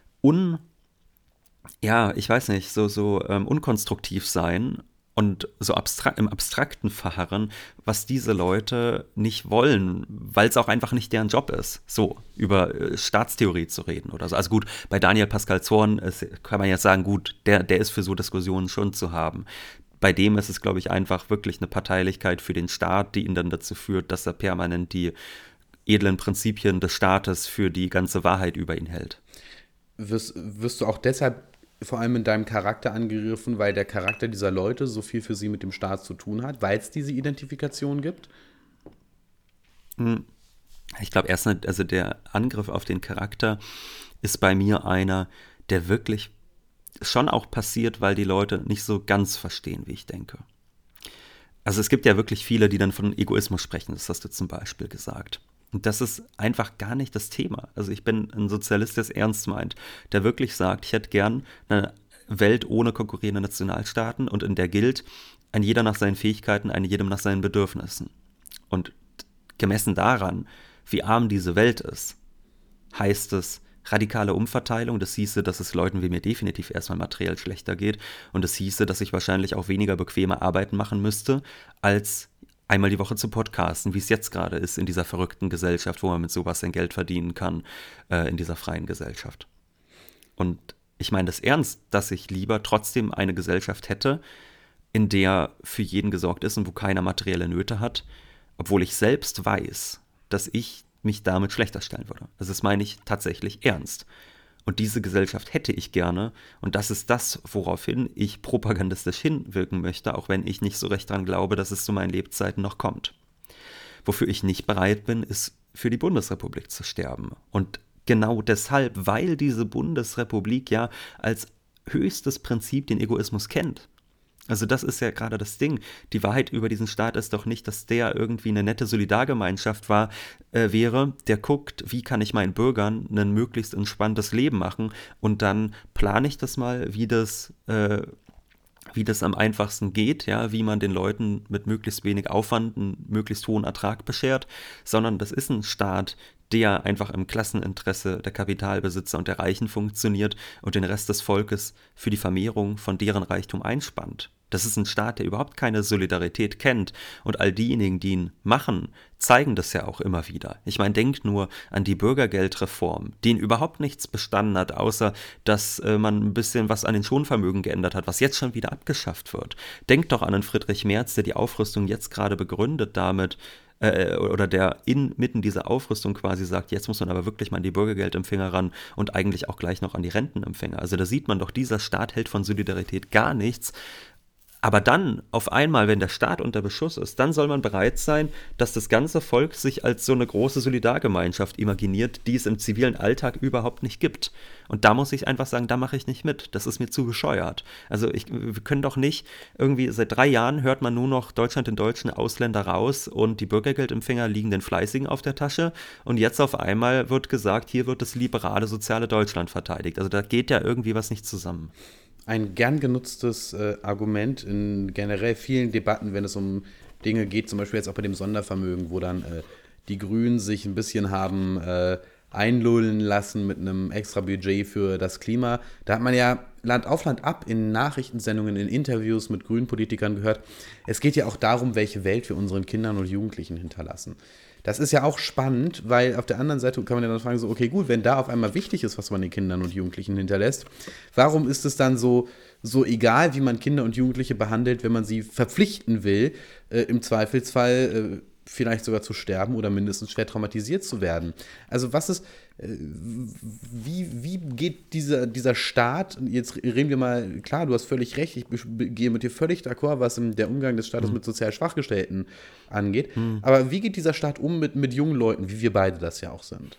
unkonstruktiv sein und so im Abstrakten verharren, was diese Leute nicht wollen, weil es auch einfach nicht deren Job ist, so über Staatstheorie zu reden oder so. Also gut, bei Daniel Pascal Zorn kann man jetzt sagen, gut, der ist für so Diskussionen schon zu haben. Bei dem ist es, glaube ich, einfach wirklich eine Parteilichkeit für den Staat, die ihn dann dazu führt, dass er permanent die edlen Prinzipien des Staates für die ganze Wahrheit über ihn hält. Wirst du auch deshalb vor allem in deinem Charakter angegriffen, weil der Charakter dieser Leute so viel für sie mit dem Staat zu tun hat, weil es diese Identifikation gibt? Ich glaube also der Angriff auf den Charakter ist bei mir einer, der wirklich schon auch passiert, weil die Leute nicht so ganz verstehen, wie ich denke. Also es gibt ja wirklich viele, die dann von Egoismus sprechen, das hast du zum Beispiel gesagt. Und das ist einfach gar nicht das Thema. Also ich bin ein Sozialist, der es ernst meint, der wirklich sagt, ich hätte gern eine Welt ohne konkurrierende Nationalstaaten und in der gilt, ein jeder nach seinen Fähigkeiten, ein jedem nach seinen Bedürfnissen. Und gemessen daran, wie arm diese Welt ist, heißt es radikale Umverteilung. Das hieße, dass es Leuten wie mir definitiv erstmal materiell schlechter geht. Und das hieße, dass ich wahrscheinlich auch weniger bequeme Arbeiten machen müsste, als einmal die Woche zu podcasten, wie es jetzt gerade ist in dieser verrückten Gesellschaft, wo man mit sowas sein Geld verdienen kann, in dieser freien Gesellschaft. Und ich meine das ernst, dass ich lieber trotzdem eine Gesellschaft hätte, in der für jeden gesorgt ist und wo keiner materielle Nöte hat, obwohl ich selbst weiß, dass ich mich damit schlechter stellen würde. Also das meine ich tatsächlich ernst. Und diese Gesellschaft hätte ich gerne. Und das ist das, woraufhin ich propagandistisch hinwirken möchte, auch wenn ich nicht so recht daran glaube, dass es zu meinen Lebzeiten noch kommt. Wofür ich nicht bereit bin, ist für die Bundesrepublik zu sterben. Und genau deshalb, weil diese Bundesrepublik ja als höchstes Prinzip den Egoismus kennt. Also das ist ja gerade das Ding. Die Wahrheit über diesen Staat ist doch nicht, dass der irgendwie eine nette Solidargemeinschaft wäre, der guckt, wie kann ich meinen Bürgern ein möglichst entspanntes Leben machen und dann plane ich das mal, wie das wie das am einfachsten geht, ja, wie man den Leuten mit möglichst wenig Aufwand einen möglichst hohen Ertrag beschert, sondern das ist ein Staat, der einfach im Klasseninteresse der Kapitalbesitzer und der Reichen funktioniert und den Rest des Volkes für die Vermehrung von deren Reichtum einspannt. Das ist ein Staat, der überhaupt keine Solidarität kennt. Und all diejenigen, die ihn machen, zeigen das ja auch immer wieder. Ich meine, denkt nur an die Bürgergeldreform, die in überhaupt nichts bestanden hat, außer dass man ein bisschen was an den Schonvermögen geändert hat, was jetzt schon wieder abgeschafft wird. Denkt doch an den Friedrich Merz, der die Aufrüstung jetzt gerade begründet damit, oder der inmitten dieser Aufrüstung quasi sagt, jetzt muss man aber wirklich mal an die Bürgergeldempfänger ran und eigentlich auch gleich noch an die Rentenempfänger. Also da sieht man doch, dieser Staat hält von Solidarität gar nichts. Aber dann, auf einmal, wenn der Staat unter Beschuss ist, dann soll man bereit sein, dass das ganze Volk sich als so eine große Solidargemeinschaft imaginiert, die es im zivilen Alltag überhaupt nicht gibt. Und da muss ich einfach sagen, da mache ich nicht mit. Das ist mir zu bescheuert. Also wir können doch nicht, irgendwie seit 3 Jahren hört man nur noch Deutschland den deutschen Ausländer raus und die Bürgergeldempfänger liegen den Fleißigen auf der Tasche. Und jetzt auf einmal wird gesagt, hier wird das liberale soziale Deutschland verteidigt. Also da geht ja irgendwie was nicht zusammen. Ein gern genutztes Argument in generell vielen Debatten, wenn es um Dinge geht, zum Beispiel jetzt auch bei dem Sondervermögen, wo dann die Grünen sich ein bisschen haben einlullen lassen mit einem extra Budget für das Klima. Da hat man ja Land auf Land ab in Nachrichtensendungen, in Interviews mit grünen Politikern gehört. Es geht ja auch darum, welche Welt wir unseren Kindern und Jugendlichen hinterlassen. Das ist ja auch spannend, weil auf der anderen Seite kann man ja dann fragen, so, okay, gut, wenn da auf einmal wichtig ist, was man den Kindern und Jugendlichen hinterlässt, warum ist es dann so egal, wie man Kinder und Jugendliche behandelt, wenn man sie verpflichten will, im Zweifelsfall vielleicht sogar zu sterben oder mindestens schwer traumatisiert zu werden? Also was ist, wie geht dieser Staat, jetzt reden wir mal, klar, du hast völlig recht, ich gehe mit dir völlig d'accord, was der Umgang des Staates mit sozial Schwachgestellten angeht, aber wie geht dieser Staat um mit jungen Leuten, wie wir beide das ja auch sind?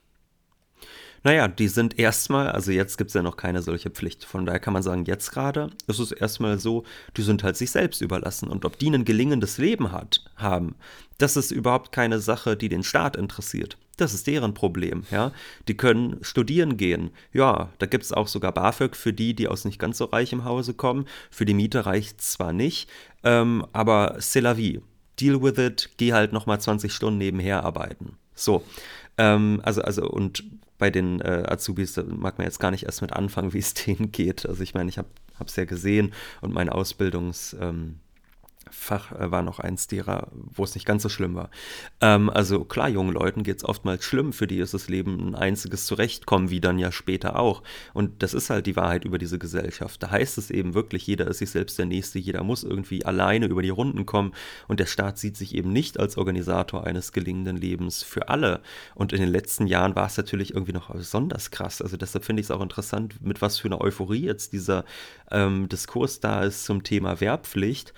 Naja, die sind erstmal, also jetzt gibt es ja noch keine solche Pflicht, von daher kann man sagen, jetzt gerade ist es erstmal so, die sind halt sich selbst überlassen und ob die ein gelingendes Leben haben, das ist überhaupt keine Sache, die den Staat interessiert. Das ist deren Problem, ja. Die können studieren gehen. Ja, da gibt es auch sogar BAföG für die aus nicht ganz so reichem Hause kommen. Für die Miete reicht es zwar nicht, aber c'est la vie. Deal with it, geh halt nochmal 20 Stunden nebenher arbeiten. So, also und bei den Azubis, da mag man jetzt gar nicht erst mit anfangen, wie es denen geht. Also ich meine, ich habe es ja gesehen und mein Ausbildungsfach war noch eins derer, wo es nicht ganz so schlimm war. Also klar, jungen Leuten geht es oftmals schlimm, für die ist das Leben ein einziges Zurechtkommen, wie dann ja später auch. Und das ist halt die Wahrheit über diese Gesellschaft. Da heißt es eben wirklich, jeder ist sich selbst der Nächste, jeder muss irgendwie alleine über die Runden kommen und der Staat sieht sich eben nicht als Organisator eines gelingenden Lebens für alle. Und in den letzten Jahren war es natürlich irgendwie noch besonders krass. Also deshalb finde ich es auch interessant, mit was für einer Euphorie jetzt dieser Diskurs da ist zum Thema Wehrpflicht.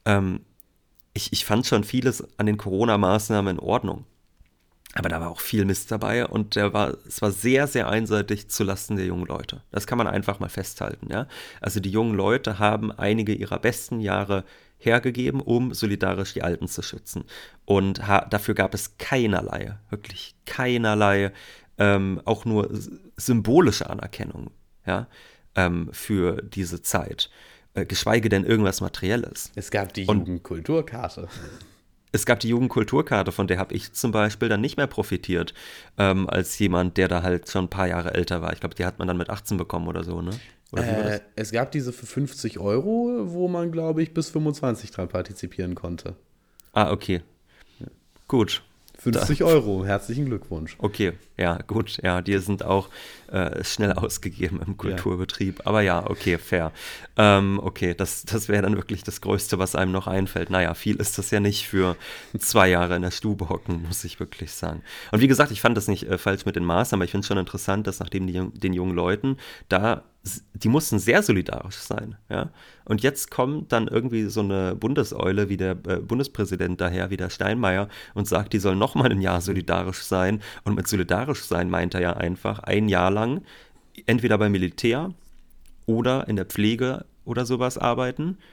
Ich fand schon vieles an den Corona-Maßnahmen in Ordnung. Aber da war auch viel Mist dabei und es war sehr, sehr einseitig zulasten der jungen Leute. Das kann man einfach mal festhalten, ja. Also die jungen Leute haben einige ihrer besten Jahre hergegeben, um solidarisch die Alten zu schützen. Und dafür gab es keinerlei, wirklich keinerlei, auch nur symbolische Anerkennung, ja, für diese Zeit. Geschweige denn irgendwas Materielles. Es gab die Jugendkulturkarte. Es gab die Jugendkulturkarte, von der habe ich zum Beispiel dann nicht mehr profitiert, als jemand, der da halt schon ein paar Jahre älter war. Ich glaube, die hat man dann mit 18 bekommen oder so, ne? Oder wie war das? Es gab diese für 50 €, wo man, glaube ich, bis 25 dran partizipieren konnte. Ah, okay. Ja. Gut. 50 €, herzlichen Glückwunsch. Okay, ja, gut, ja, die sind auch schnell ausgegeben im Kulturbetrieb, aber ja, okay, fair. Okay, das wäre dann wirklich das Größte, was einem noch einfällt. Naja, viel ist das ja nicht für 2 Jahre in der Stube hocken, muss ich wirklich sagen. Und wie gesagt, ich fand das nicht falsch mit den Maßnahmen, aber ich finde es schon interessant, dass nachdem den jungen Leuten die mussten sehr solidarisch sein, ja. Und jetzt kommt dann irgendwie so eine Bundeseule wie der Bundespräsident daher, wie der Steinmeier, und sagt, die sollen nochmal ein Jahr solidarisch sein. Und mit solidarisch sein meint er ja einfach 1 Jahr lang entweder beim Militär oder in der Pflege oder sowas arbeiten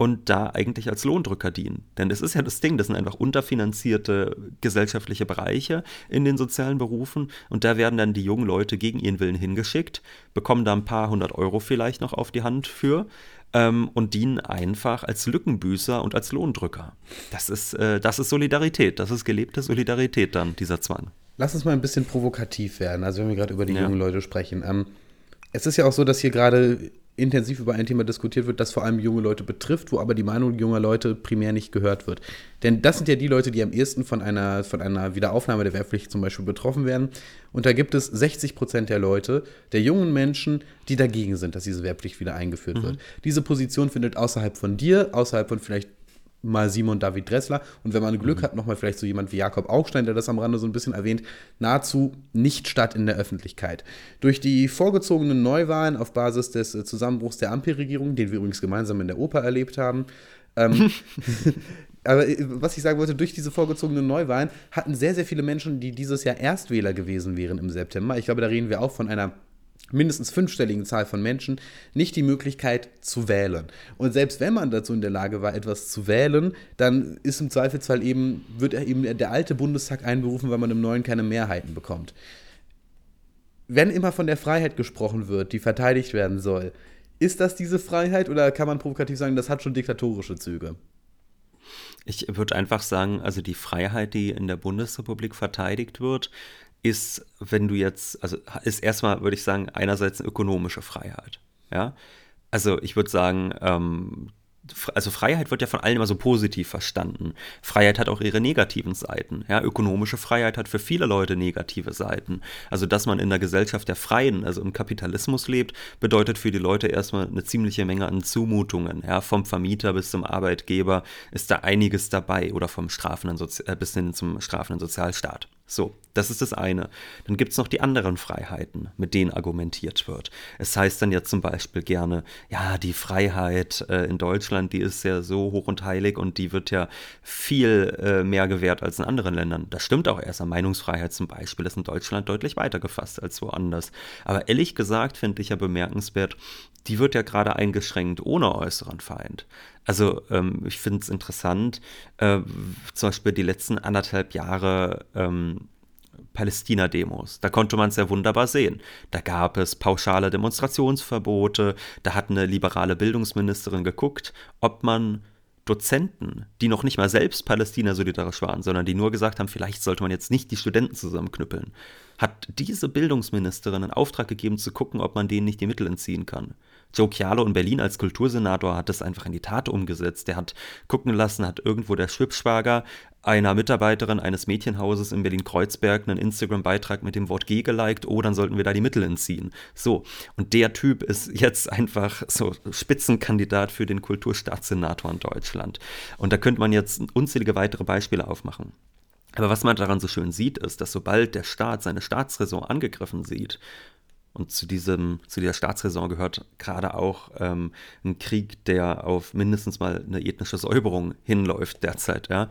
und da eigentlich als Lohndrücker dienen. Denn das ist ja das Ding, das sind einfach unterfinanzierte gesellschaftliche Bereiche in den sozialen Berufen und da werden dann die jungen Leute gegen ihren Willen hingeschickt, bekommen da ein paar 100 € vielleicht noch auf die Hand für und dienen einfach als Lückenbüßer und als Lohndrücker. Das ist Solidarität, das ist gelebte Solidarität dann, dieser Zwang. Lass uns mal ein bisschen provokativ werden, also wenn wir gerade über die jungen Leute sprechen. Es ist ja auch so, dass hier gerade intensiv über ein Thema diskutiert wird, das vor allem junge Leute betrifft, wo aber die Meinung junger Leute primär nicht gehört wird. Denn das sind ja die Leute, die am ehesten von einer Wiederaufnahme der Wehrpflicht zum Beispiel betroffen werden. Und da gibt es 60% der Leute, der jungen Menschen, die dagegen sind, dass diese Wehrpflicht wieder eingeführt wird. Diese Position findet außerhalb von dir, außerhalb von vielleicht mal Simon David Dressler und wenn man Glück hat, nochmal vielleicht so jemand wie Jakob Augstein, der das am Rande so ein bisschen erwähnt, nahezu nicht statt in der Öffentlichkeit. Durch die vorgezogenen Neuwahlen auf Basis des Zusammenbruchs der Ampelregierung, den wir übrigens gemeinsam in der Oper erlebt haben, aber was ich sagen wollte, durch diese vorgezogenen Neuwahlen hatten sehr, sehr viele Menschen, die dieses Jahr Erstwähler gewesen wären im September, ich glaube, da reden wir auch von einer mindestens 5-stelligen Zahl von Menschen, nicht die Möglichkeit zu wählen. Und selbst wenn man dazu in der Lage war, etwas zu wählen, dann ist im Zweifelsfall wird der alte Bundestag einberufen, weil man im neuen keine Mehrheiten bekommt. Wenn immer von der Freiheit gesprochen wird, die verteidigt werden soll, ist das diese Freiheit oder kann man provokativ sagen, das hat schon diktatorische Züge? Ich würde einfach sagen, also die Freiheit, die in der Bundesrepublik verteidigt wird, ist, ist erstmal, würde ich sagen, einerseits eine ökonomische Freiheit. Ja? Also ich würde sagen, Freiheit wird ja von allen immer so positiv verstanden. Freiheit hat auch ihre negativen Seiten. Ja? Ökonomische Freiheit hat für viele Leute negative Seiten. Also dass man in der Gesellschaft der Freien, also im Kapitalismus lebt, bedeutet für die Leute erstmal eine ziemliche Menge an Zumutungen. Ja? Vom Vermieter bis zum Arbeitgeber ist da einiges dabei oder vom bis hin zum strafenden Sozialstaat. So, das ist das eine. Dann gibt es noch die anderen Freiheiten, mit denen argumentiert wird. Es heißt dann ja zum Beispiel gerne, ja, die Freiheit in Deutschland, die ist ja so hoch und heilig und die wird ja viel mehr gewährt als in anderen Ländern. Das stimmt auch erst. Meinungsfreiheit zum Beispiel ist in Deutschland deutlich weiter gefasst als woanders. Aber ehrlich gesagt finde ich ja bemerkenswert, die wird ja gerade eingeschränkt ohne äußeren Feind. Also ich finde es interessant, zum Beispiel die letzten 1,5 Jahre Palästina-Demos. Da konnte man es ja wunderbar sehen. Da gab es pauschale Demonstrationsverbote, da hat eine liberale Bildungsministerin geguckt, ob man Dozenten, die noch nicht mal selbst Palästina solidarisch waren, sondern die nur gesagt haben, vielleicht sollte man jetzt nicht die Studenten zusammenknüppeln, hat diese Bildungsministerin einen Auftrag gegeben, zu gucken, ob man denen nicht die Mittel entziehen kann. Joe Cialo in Berlin als Kultursenator hat das einfach in die Tat umgesetzt. Der hat gucken lassen, hat irgendwo der Schwibschwager einer Mitarbeiterin eines Mädchenhauses in Berlin-Kreuzberg einen Instagram-Beitrag mit dem Wort G geliked, oh, dann sollten wir da die Mittel entziehen. So, und der Typ ist jetzt einfach so Spitzenkandidat für den Kulturstaatssenator in Deutschland. Und da könnte man jetzt unzählige weitere Beispiele aufmachen. Aber was man daran so schön sieht, ist, dass sobald der Staat seine Staatsräson angegriffen sieht, und zu dieser Staatsräson gehört gerade auch ein Krieg, der auf mindestens mal eine ethnische Säuberung hinläuft derzeit. Ja?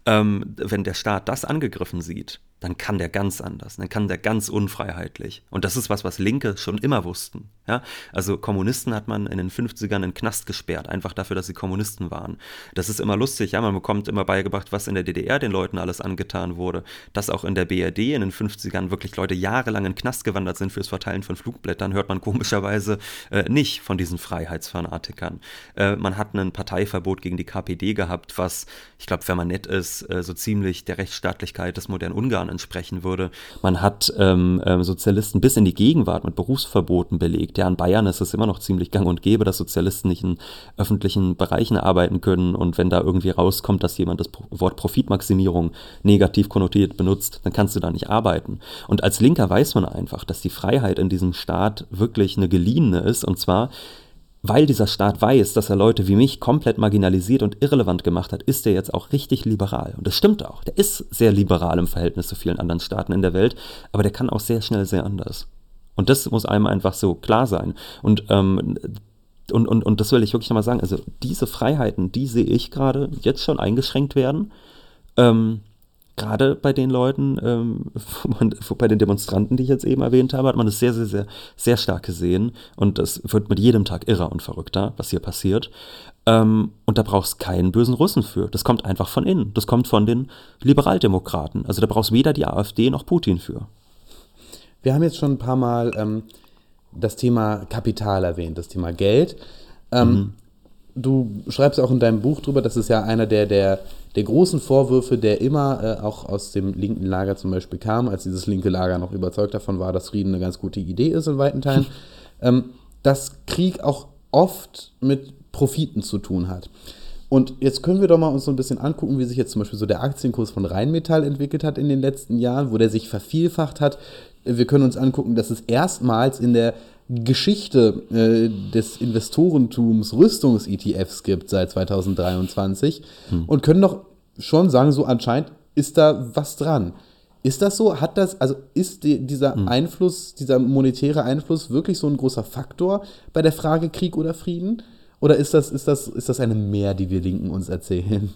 Wenn der Staat das angegriffen sieht, dann kann der ganz anders, dann kann der ganz unfreiheitlich. Und das ist was Linke schon immer wussten. Ja? Also Kommunisten hat man in den 50ern in den Knast gesperrt, einfach dafür, dass sie Kommunisten waren. Das ist immer lustig, ja, man bekommt immer beigebracht, was in der DDR den Leuten alles angetan wurde. Dass auch in der BRD in den 50ern wirklich Leute jahrelang in den Knast gewandert sind fürs Verteilen von Flugblättern, hört man komischerweise nicht von diesen Freiheitsfanatikern. Man hat ein Parteiverbot gegen die KPD gehabt, was, ich glaube, wenn man nett ist, so ziemlich der Rechtsstaatlichkeit des modernen Ungarn entsprechen würde. Man hat Sozialisten bis in die Gegenwart mit Berufsverboten belegt. Ja, in Bayern ist es immer noch ziemlich gang und gäbe, dass Sozialisten nicht in öffentlichen Bereichen arbeiten können und wenn da irgendwie rauskommt, dass jemand das Wort Profitmaximierung negativ konnotiert benutzt, dann kannst du da nicht arbeiten. Und als Linker weiß man einfach, dass die Freiheit in diesem Staat wirklich eine geliehene ist und zwar weil dieser Staat weiß, dass er Leute wie mich komplett marginalisiert und irrelevant gemacht hat, ist er jetzt auch richtig liberal. Und das stimmt auch. Der ist sehr liberal im Verhältnis zu vielen anderen Staaten in der Welt, aber der kann auch sehr schnell sehr anders. Und das muss einem einfach so klar sein. Und das will ich wirklich nochmal sagen. Also diese Freiheiten, die sehe ich gerade jetzt schon eingeschränkt werden. gerade bei den Leuten, bei den Demonstranten, die ich jetzt eben erwähnt habe, hat man das sehr, sehr, sehr, sehr stark gesehen. Und es wird mit jedem Tag irrer und verrückter, was hier passiert. Und da brauchst du keinen bösen Russen für. Das kommt einfach von innen. Das kommt von den Liberaldemokraten. Also da brauchst du weder die AfD noch Putin für. Wir haben jetzt schon ein paar Mal das Thema Kapital erwähnt, das Thema Geld. Du schreibst auch in deinem Buch drüber, das ist ja einer der großen Vorwürfe, der immer auch aus dem linken Lager zum Beispiel kam, als dieses linke Lager noch überzeugt davon war, dass Frieden eine ganz gute Idee ist in weiten Teilen, dass Krieg auch oft mit Profiten zu tun hat. Und jetzt können wir doch mal uns so ein bisschen angucken, wie sich jetzt zum Beispiel so der Aktienkurs von Rheinmetall entwickelt hat in den letzten Jahren, wo der sich vervielfacht hat. Wir können uns angucken, dass es erstmals in der Geschichte des Investorentums Rüstungs-ETFs gibt seit 2023 und können doch schon sagen, so anscheinend ist da was dran. Ist das so? Ist dieser Einfluss, dieser monetäre Einfluss wirklich so ein großer Faktor bei der Frage Krieg oder Frieden? Oder ist das eine Mehr, die wir Linken uns erzählen?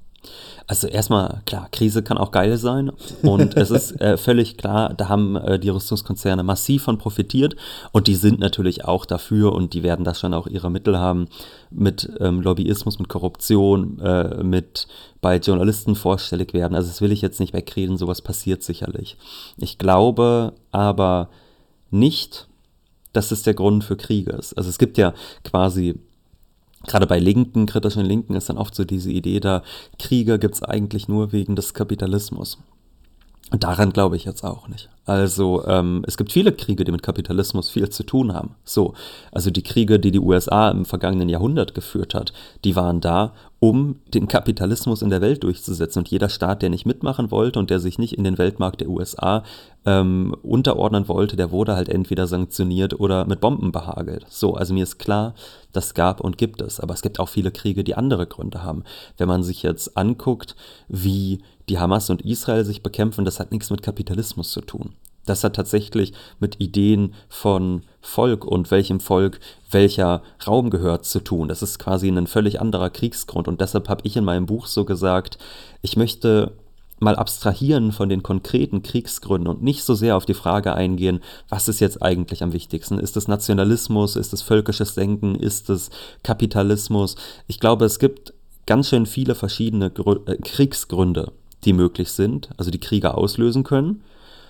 Also erstmal, klar, Krise kann auch geil sein und es ist völlig klar, da haben die Rüstungskonzerne massiv von profitiert und die sind natürlich auch dafür und die werden da schon auch ihre Mittel haben mit Lobbyismus, mit Korruption, mit bei Journalisten vorstellig werden. Also das will ich jetzt nicht wegreden, sowas passiert sicherlich. Ich glaube aber nicht, dass es der Grund für Kriege ist. Also es gibt ja quasi gerade bei Linken, kritischen Linken ist dann oft so diese Idee da, Kriege gibt es eigentlich nur wegen des Kapitalismus. Und daran glaube ich jetzt auch nicht. Also es gibt viele Kriege, die mit Kapitalismus viel zu tun haben. So, also die Kriege, die die USA im vergangenen Jahrhundert geführt hat, die waren da, um den Kapitalismus in der Welt durchzusetzen. Und jeder Staat, der nicht mitmachen wollte und der sich nicht in den Weltmarkt der USA unterordnen wollte, der wurde halt entweder sanktioniert oder mit Bomben behagelt. So, also mir ist klar, das gab und gibt es. Aber es gibt auch viele Kriege, die andere Gründe haben. Wenn man sich jetzt anguckt, wie die Hamas und Israel sich bekämpfen, das hat nichts mit Kapitalismus zu tun. Das hat tatsächlich mit Ideen von Volk und welchem Volk welcher Raum gehört zu tun. Das ist quasi ein völlig anderer Kriegsgrund. Und deshalb habe ich in meinem Buch so gesagt, ich möchte mal abstrahieren von den konkreten Kriegsgründen und nicht so sehr auf die Frage eingehen, was ist jetzt eigentlich am wichtigsten? Ist es Nationalismus? Ist es völkisches Denken? Ist es Kapitalismus? Ich glaube, es gibt ganz schön viele verschiedene Kriegsgründe, die möglich sind, also die Kriege auslösen können.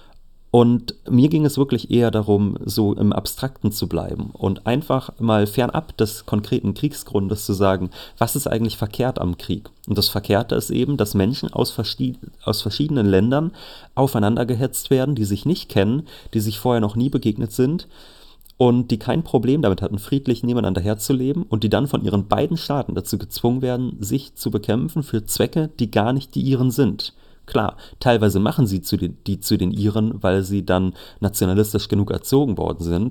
Und mir ging es wirklich eher darum, so im Abstrakten zu bleiben und einfach mal fernab des konkreten Kriegsgrundes zu sagen, was ist eigentlich verkehrt am Krieg? Und das Verkehrte ist eben, dass Menschen aus verschiedenen Ländern aufeinander gehetzt werden, die sich nicht kennen, die sich vorher noch nie begegnet sind und die kein Problem damit hatten, friedlich nebeneinander herzuleben und die dann von ihren beiden Staaten dazu gezwungen werden, sich zu bekämpfen für Zwecke, die gar nicht die ihren sind. Klar, teilweise machen sie die zu den Iren, weil sie dann nationalistisch genug erzogen worden sind.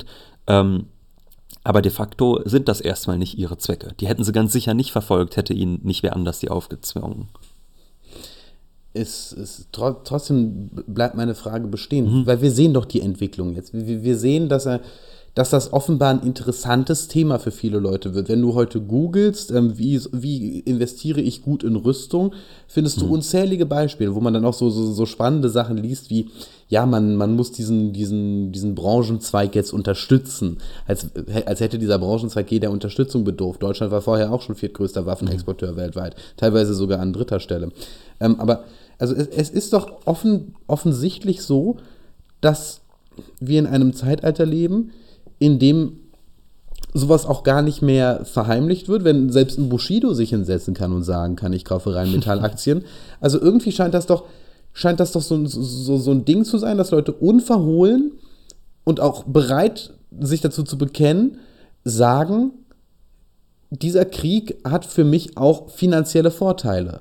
Aber de facto sind das erstmal nicht ihre Zwecke. Die hätten sie ganz sicher nicht verfolgt, hätte ihnen nicht wer anders die aufgezwungen. Trotzdem bleibt meine Frage bestehen, weil wir sehen doch die Entwicklung jetzt. Wir sehen, dass das offenbar ein interessantes Thema für viele Leute wird. Wenn du heute googelst, wie investiere ich gut in Rüstung, findest du unzählige Beispiele, wo man dann auch so spannende Sachen liest, wie, ja, man muss diesen Branchenzweig jetzt unterstützen, als hätte dieser Branchenzweig jeder Unterstützung bedurft. Deutschland war vorher auch schon viertgrößter Waffenexporteur weltweit, teilweise sogar an dritter Stelle. Aber also es ist doch offensichtlich so, dass wir in einem Zeitalter leben, in dem sowas auch gar nicht mehr verheimlicht wird, wenn selbst ein Bushido sich hinsetzen kann und sagen kann, ich kaufe Rheinmetall-Aktien. Also irgendwie scheint das doch so ein Ding zu sein, dass Leute unverhohlen und auch bereit, sich dazu zu bekennen, sagen, dieser Krieg hat für mich auch finanzielle Vorteile.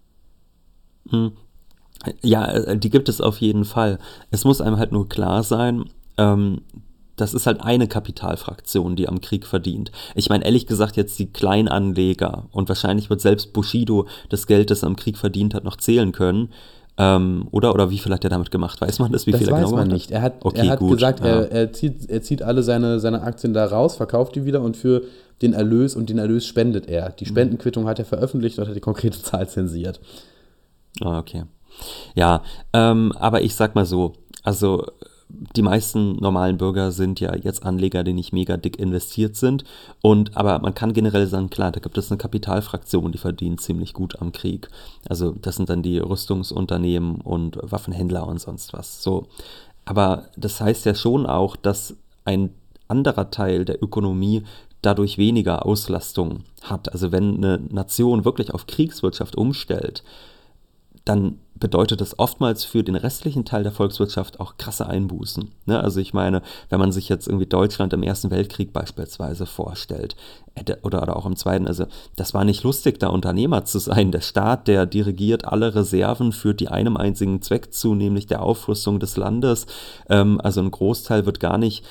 Ja, die gibt es auf jeden Fall. Es muss einem halt nur klar sein, das ist halt eine Kapitalfraktion, die am Krieg verdient. Ich meine, ehrlich gesagt, jetzt die Kleinanleger und wahrscheinlich wird selbst Bushido das Geld, das er am Krieg verdient hat, noch zählen können. Oder wie viel hat er damit gemacht? Weiß man das? Wie viel das weiß man nicht. Er hat gesagt, ja. er zieht alle seine Aktien da raus, verkauft die wieder und für den Erlös spendet er. Die Spendenquittung hat er veröffentlicht und hat die konkrete Zahl zensiert. Ah, okay. Ja, aber ich sag mal so, also die meisten normalen Bürger sind ja jetzt Anleger, die nicht mega dick investiert sind. Aber man kann generell sagen, klar, da gibt es eine Kapitalfraktion, die verdient ziemlich gut am Krieg. Also das sind dann die Rüstungsunternehmen und Waffenhändler und sonst was. So. Aber das heißt ja schon auch, dass ein anderer Teil der Ökonomie dadurch weniger Auslastung hat. Also wenn eine Nation wirklich auf Kriegswirtschaft umstellt, dann bedeutet das oftmals für den restlichen Teil der Volkswirtschaft auch krasse Einbußen. Ne? Also ich meine, wenn man sich jetzt irgendwie Deutschland im Ersten Weltkrieg beispielsweise vorstellt oder auch im Zweiten, also das war nicht lustig, da Unternehmer zu sein. Der Staat, der dirigiert alle Reserven, führt die einem einzigen Zweck zu, nämlich der Aufrüstung des Landes. Also ein Großteil wird gar nicht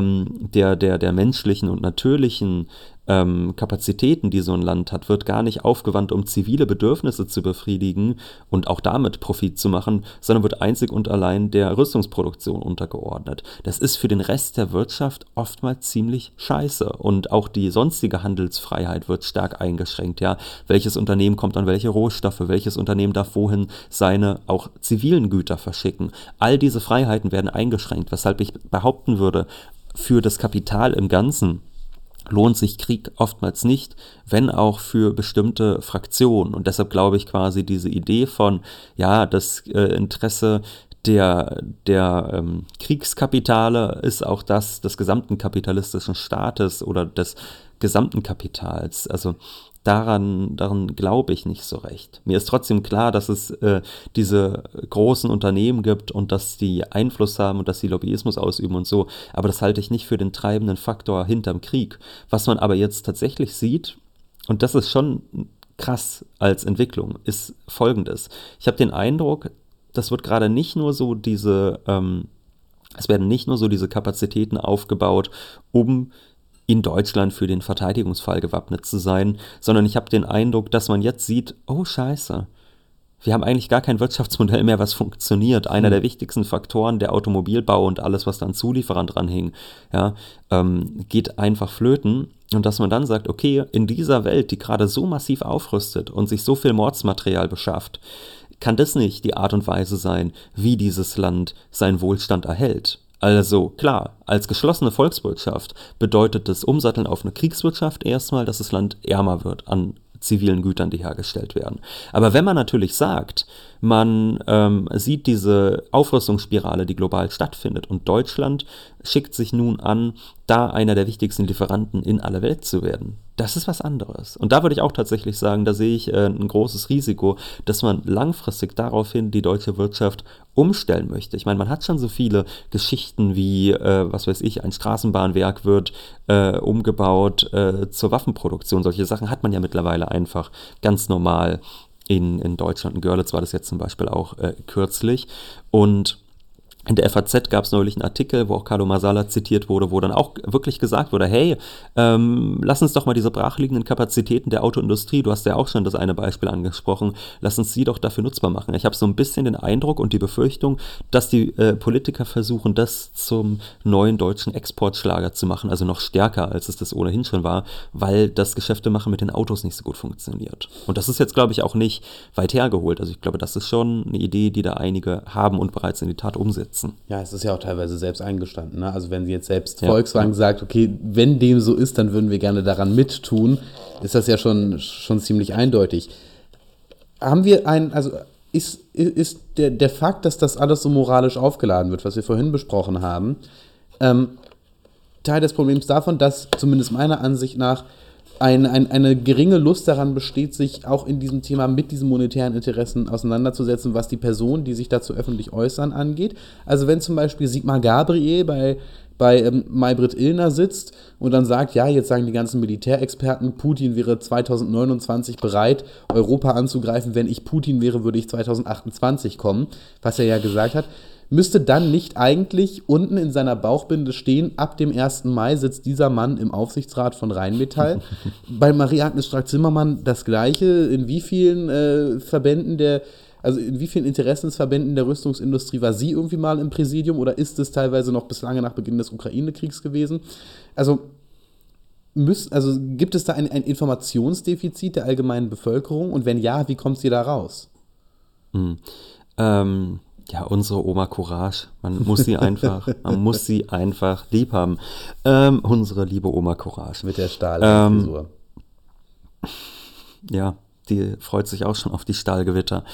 der menschlichen und natürlichen Kapazitäten, die so ein Land hat, wird gar nicht aufgewandt, um zivile Bedürfnisse zu befriedigen und auch damit Profit zu machen, sondern wird einzig und allein der Rüstungsproduktion untergeordnet. Das ist für den Rest der Wirtschaft oftmals ziemlich scheiße und auch die sonstige Handelsfreiheit wird stark eingeschränkt. Ja? Welches Unternehmen kommt an welche Rohstoffe, welches Unternehmen darf wohin seine auch zivilen Güter verschicken. All diese Freiheiten werden eingeschränkt, weshalb ich behaupten würde, für das Kapital im Ganzen lohnt sich Krieg oftmals nicht, wenn auch für bestimmte Fraktionen. Und deshalb glaube ich quasi diese Idee von, ja, das Interesse der Kriegskapitale ist auch das des gesamten kapitalistischen Staates oder des gesamten Kapitals. Also daran glaube ich nicht so recht. Mir ist trotzdem klar, dass es diese großen Unternehmen gibt und dass die Einfluss haben und dass sie Lobbyismus ausüben und so, aber das halte ich nicht für den treibenden Faktor hinterm Krieg. Was man aber jetzt tatsächlich sieht, und das ist schon krass als Entwicklung, ist Folgendes. Ich habe den Eindruck, das wird gerade nicht nur so es werden nicht nur so diese Kapazitäten aufgebaut, um in Deutschland für den Verteidigungsfall gewappnet zu sein, sondern ich habe den Eindruck, dass man jetzt sieht, oh Scheiße, wir haben eigentlich gar kein Wirtschaftsmodell mehr, was funktioniert. Einer der wichtigsten Faktoren, der Automobilbau und alles, was dann Zulieferern dranhing, ja, geht einfach flöten. Und dass man dann sagt, okay, in dieser Welt, die gerade so massiv aufrüstet und sich so viel Mordsmaterial beschafft, kann das nicht die Art und Weise sein, wie dieses Land seinen Wohlstand erhält. Also klar, als geschlossene Volkswirtschaft bedeutet das Umsatteln auf eine Kriegswirtschaft erstmal, dass das Land ärmer wird an zivilen Gütern, die hergestellt werden. Aber wenn man natürlich sagt, man sieht diese Aufrüstungsspirale, die global stattfindet und Deutschland schickt sich nun an, da einer der wichtigsten Lieferanten in aller Welt zu werden. Das ist was anderes. Und da würde ich auch tatsächlich sagen, da sehe ich ein großes Risiko, dass man langfristig daraufhin die deutsche Wirtschaft umstellen möchte. Ich meine, man hat schon so viele Geschichten wie, was weiß ich, ein Straßenbahnwerk wird umgebaut zur Waffenproduktion. Solche Sachen hat man ja mittlerweile einfach ganz normal in Deutschland. In Görlitz war das jetzt zum Beispiel auch kürzlich. Und in der FAZ gab es neulich einen Artikel, wo auch Carlo Masala zitiert wurde, wo dann auch wirklich gesagt wurde, hey, lass uns doch mal diese brachliegenden Kapazitäten der Autoindustrie, du hast ja auch schon das eine Beispiel angesprochen, lass uns sie doch dafür nutzbar machen. Ich habe so ein bisschen den Eindruck und die Befürchtung, dass die Politiker versuchen, das zum neuen deutschen Exportschlager zu machen, also noch stärker, als es das ohnehin schon war, weil das Geschäftemachen mit den Autos nicht so gut funktioniert. Und das ist jetzt, glaube ich, auch nicht weit hergeholt. Also ich glaube, das ist schon eine Idee, die da einige haben und bereits in die Tat umsetzen. Ja, es ist ja auch teilweise selbst eingestanden. Ne? Also wenn sie jetzt selbst Volkswagen sagt, okay, wenn dem so ist, dann würden wir gerne daran mittun, ist das ja schon ziemlich eindeutig. Haben wir ist der Fakt, dass das alles so moralisch aufgeladen wird, was wir vorhin besprochen haben, Teil des Problems davon, dass zumindest meiner Ansicht nach eine geringe Lust daran besteht, sich auch in diesem Thema mit diesen monetären Interessen auseinanderzusetzen, was die Personen, die sich dazu öffentlich äußern, angeht. Also wenn zum Beispiel Sigmar Gabriel bei Maybrit Illner sitzt und dann sagt, ja, jetzt sagen die ganzen Militärexperten, Putin wäre 2029 bereit, Europa anzugreifen, wenn ich Putin wäre, würde ich 2028 kommen, was er ja gesagt hat, müsste dann nicht eigentlich unten in seiner Bauchbinde stehen, ab dem 1. Mai sitzt dieser Mann im Aufsichtsrat von Rheinmetall. Bei Marie-Agnes Strack-Zimmermann das Gleiche. In wie vielen in wie vielen Interessensverbänden der Rüstungsindustrie war sie irgendwie mal im Präsidium oder ist es teilweise noch bis lange nach Beginn des Ukraine-Kriegs gewesen? Also gibt es da ein Informationsdefizit der allgemeinen Bevölkerung und wenn ja, wie kommt sie da raus? Ja, unsere Oma Courage. Man muss sie einfach lieb haben. Unsere liebe Oma Courage. Mit der Stahlfrisur. Ja, die freut sich auch schon auf die Stahlgewitter.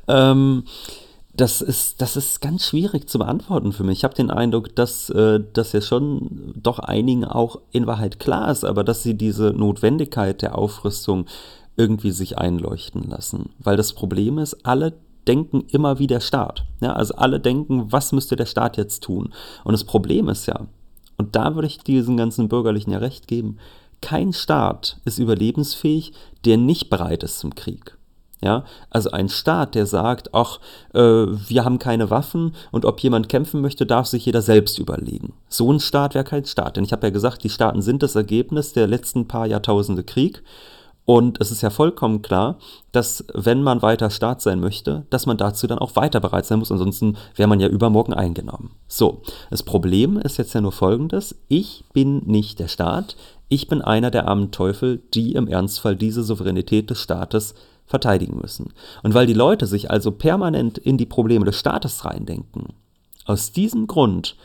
Das ist ganz schwierig zu beantworten für mich. Ich habe den Eindruck, dass das ja schon doch einigen auch in Wahrheit klar ist, aber dass sie diese Notwendigkeit der Aufrüstung irgendwie sich einleuchten lassen. Weil das Problem ist, alle denken immer wie der Staat. Ja, also alle denken, was müsste der Staat jetzt tun? Und das Problem ist ja, und da würde ich diesen ganzen Bürgerlichen ja recht geben, kein Staat ist überlebensfähig, der nicht bereit ist zum Krieg. Ja, also ein Staat, der sagt, ach, wir haben keine Waffen und ob jemand kämpfen möchte, darf sich jeder selbst überlegen. So ein Staat wäre kein Staat, denn ich habe ja gesagt, die Staaten sind das Ergebnis der letzten paar Jahrtausende Krieg und es ist ja vollkommen klar, dass wenn man weiter Staat sein möchte, dass man dazu dann auch weiter bereit sein muss, ansonsten wäre man ja übermorgen eingenommen. So, das Problem ist jetzt ja nur folgendes, ich bin nicht der Staat, ich bin einer der armen Teufel, die im Ernstfall diese Souveränität des Staates verteidigen müssen. Und weil die Leute sich also permanent in die Probleme des Staates reindenken, aus diesem Grund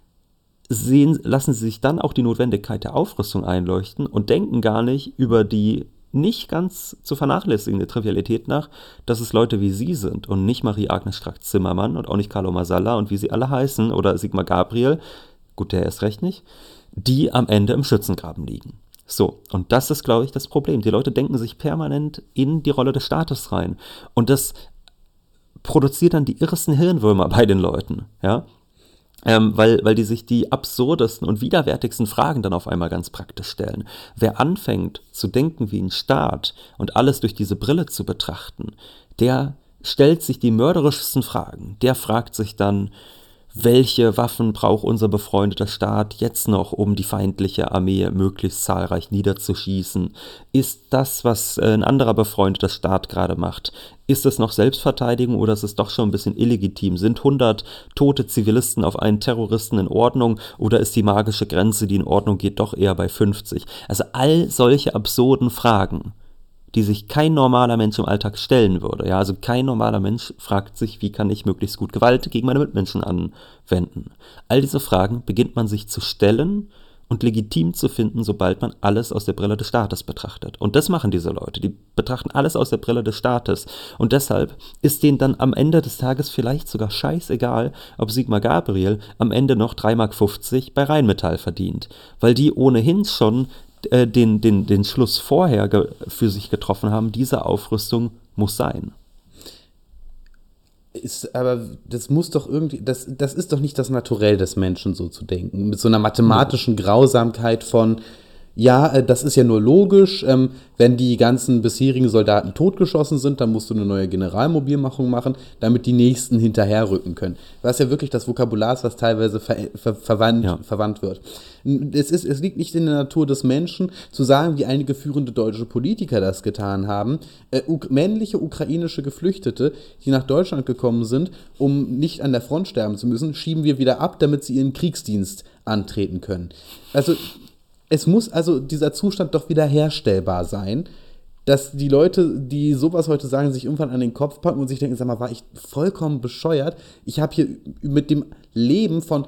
lassen sie sich dann auch die Notwendigkeit der Aufrüstung einleuchten und denken gar nicht über die nicht ganz zu vernachlässigende Trivialität nach, dass es Leute wie Sie sind und nicht Marie-Agnes Strack-Zimmermann und auch nicht Carlo Masala und wie sie alle heißen oder Sigmar Gabriel, gut, der erst recht nicht, die am Ende im Schützengraben liegen. So, und das ist, glaube ich, das Problem. Die Leute denken sich permanent in die Rolle des Staates rein. Und das produziert dann die irresten Hirnwürmer bei den Leuten, ja. Weil die sich die absurdesten und widerwärtigsten Fragen dann auf einmal ganz praktisch stellen. Wer anfängt zu denken wie ein Staat und alles durch diese Brille zu betrachten, der stellt sich die mörderischsten Fragen. Der fragt sich dann, welche Waffen braucht unser befreundeter Staat jetzt noch, um die feindliche Armee möglichst zahlreich niederzuschießen? Ist das, was ein anderer befreundeter Staat gerade macht, ist es noch Selbstverteidigung oder ist es doch schon ein bisschen illegitim? Sind 100 tote Zivilisten auf einen Terroristen in Ordnung oder ist die magische Grenze, die in Ordnung geht, doch eher bei 50? Also all solche absurden Fragen, die sich kein normaler Mensch im Alltag stellen würde. Ja, also kein normaler Mensch fragt sich, wie kann ich möglichst gut Gewalt gegen meine Mitmenschen anwenden. All diese Fragen beginnt man sich zu stellen und legitim zu finden, sobald man alles aus der Brille des Staates betrachtet. Und das machen diese Leute, die betrachten alles aus der Brille des Staates. Und deshalb ist denen dann am Ende des Tages vielleicht sogar scheißegal, ob Sigmar Gabriel am Ende noch 3,50 Mark bei Rheinmetall verdient. Weil die ohnehin schon den Schluss vorher für sich getroffen haben, diese Aufrüstung muss sein. Aber das muss doch irgendwie, das ist doch nicht das Naturell des Menschen, so zu denken. Mit so einer mathematischen Grausamkeit von, ja, das ist ja nur logisch, wenn die ganzen bisherigen Soldaten totgeschossen sind, dann musst du eine neue Generalmobilmachung machen, damit die Nächsten hinterherrücken können. Was ja wirklich das Vokabular ist, was teilweise verwandt wird. Es liegt nicht in der Natur des Menschen, zu sagen, wie einige führende deutsche Politiker das getan haben, männliche ukrainische Geflüchtete, die nach Deutschland gekommen sind, um nicht an der Front sterben zu müssen, schieben wir wieder ab, damit sie ihren Kriegsdienst antreten können. Also es muss also dieser Zustand doch wieder herstellbar sein, dass die Leute, die sowas heute sagen, sich irgendwann an den Kopf packen und sich denken, sag mal, war ich vollkommen bescheuert? Ich habe hier mit dem Leben von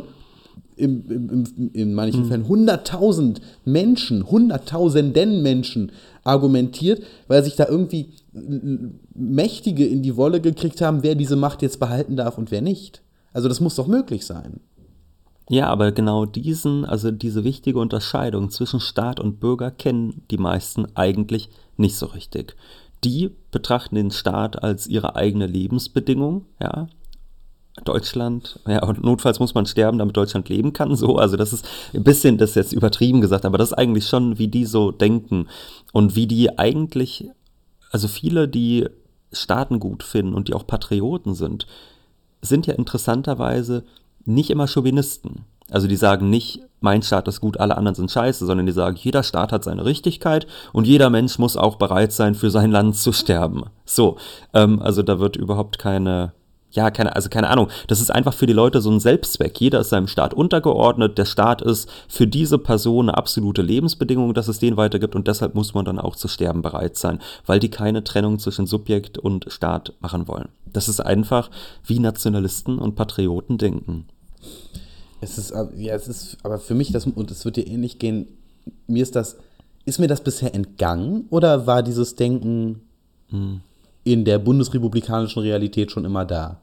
in manchen Fällen 100.000 Menschen, hunderttausenden Menschen argumentiert, weil sich da irgendwie Mächtige in die Wolle gekriegt haben, wer diese Macht jetzt behalten darf und wer nicht. Also das muss doch möglich sein. Ja, aber genau diese wichtige Unterscheidung zwischen Staat und Bürger kennen die meisten eigentlich nicht so richtig. Die betrachten den Staat als ihre eigene Lebensbedingung, ja. Deutschland, ja, und notfalls muss man sterben, damit Deutschland leben kann, so, also das ist ein bisschen, das ist jetzt übertrieben gesagt, aber das ist eigentlich schon, wie die so denken und wie die eigentlich, also viele, die Staaten gut finden und die auch Patrioten sind ja interessanterweise nicht immer Chauvinisten. Also die sagen nicht, mein Staat ist gut, alle anderen sind scheiße, sondern die sagen, jeder Staat hat seine Richtigkeit und jeder Mensch muss auch bereit sein, für sein Land zu sterben. So, also da wird überhaupt keine keine Ahnung. Das ist einfach für die Leute so ein Selbstzweck. Jeder ist seinem Staat untergeordnet. Der Staat ist für diese Person eine absolute Lebensbedingung, dass es den weitergibt. Und deshalb muss man dann auch zu sterben bereit sein, weil die keine Trennung zwischen Subjekt und Staat machen wollen. Das ist einfach, wie Nationalisten und Patrioten denken. Es ist aber für mich, und es wird dir ähnlich gehen, ist mir das bisher entgangen oder war dieses Denken in der bundesrepublikanischen Realität schon immer da?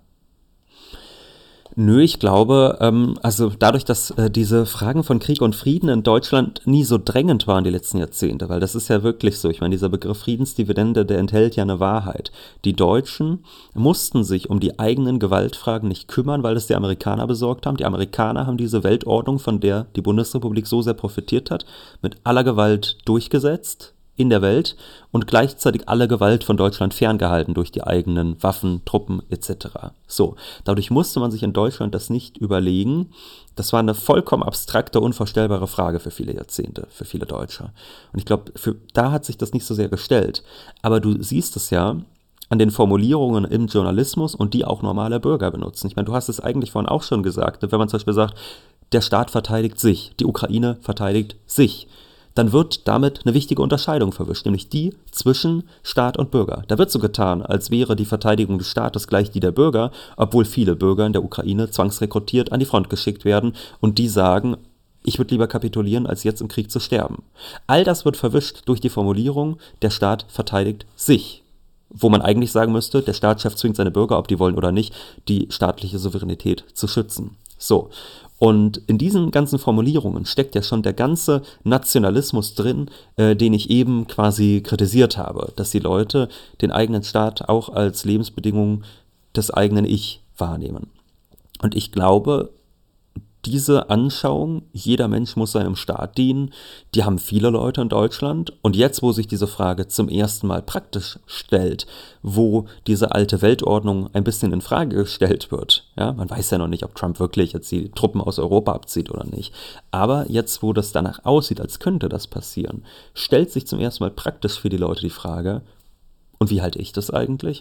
Nö, ich glaube, also dadurch, dass diese Fragen von Krieg und Frieden in Deutschland nie so drängend waren die letzten Jahrzehnte, weil das ist ja wirklich so, ich meine, dieser Begriff Friedensdividende, der enthält ja eine Wahrheit. Die Deutschen mussten sich um die eigenen Gewaltfragen nicht kümmern, weil es die Amerikaner besorgt haben. Die Amerikaner haben diese Weltordnung, von der die Bundesrepublik so sehr profitiert hat, mit aller Gewalt durchgesetzt in der Welt und gleichzeitig alle Gewalt von Deutschland ferngehalten durch die eigenen Waffen, Truppen etc. So, dadurch musste man sich in Deutschland das nicht überlegen. Das war eine vollkommen abstrakte, unvorstellbare Frage für viele Jahrzehnte, für viele Deutsche. Und ich glaube, da hat sich das nicht so sehr gestellt. Aber du siehst es ja an den Formulierungen im Journalismus und die auch normale Bürger benutzen. Ich meine, du hast es eigentlich vorhin auch schon gesagt, wenn man zum Beispiel sagt, der Staat verteidigt sich, die Ukraine verteidigt sich, dann wird damit eine wichtige Unterscheidung verwischt, nämlich die zwischen Staat und Bürger. Da wird so getan, als wäre die Verteidigung des Staates gleich die der Bürger, obwohl viele Bürger in der Ukraine zwangsrekrutiert an die Front geschickt werden und die sagen, ich würde lieber kapitulieren, als jetzt im Krieg zu sterben. All das wird verwischt durch die Formulierung, der Staat verteidigt sich. Wo man eigentlich sagen müsste, der Staatschef zwingt seine Bürger, ob die wollen oder nicht, die staatliche Souveränität zu schützen. So. Und in diesen ganzen Formulierungen steckt ja schon der ganze Nationalismus drin, den ich eben quasi kritisiert habe, dass die Leute den eigenen Staat auch als Lebensbedingung des eigenen Ich wahrnehmen. Und ich glaube, diese Anschauung, jeder Mensch muss seinem Staat dienen, die haben viele Leute in Deutschland. Und jetzt, wo sich diese Frage zum ersten Mal praktisch stellt, wo diese alte Weltordnung ein bisschen in Frage gestellt wird, ja, man weiß ja noch nicht, ob Trump wirklich jetzt die Truppen aus Europa abzieht oder nicht, aber jetzt, wo das danach aussieht, als könnte das passieren, stellt sich zum ersten Mal praktisch für die Leute die Frage, und wie halte ich das eigentlich?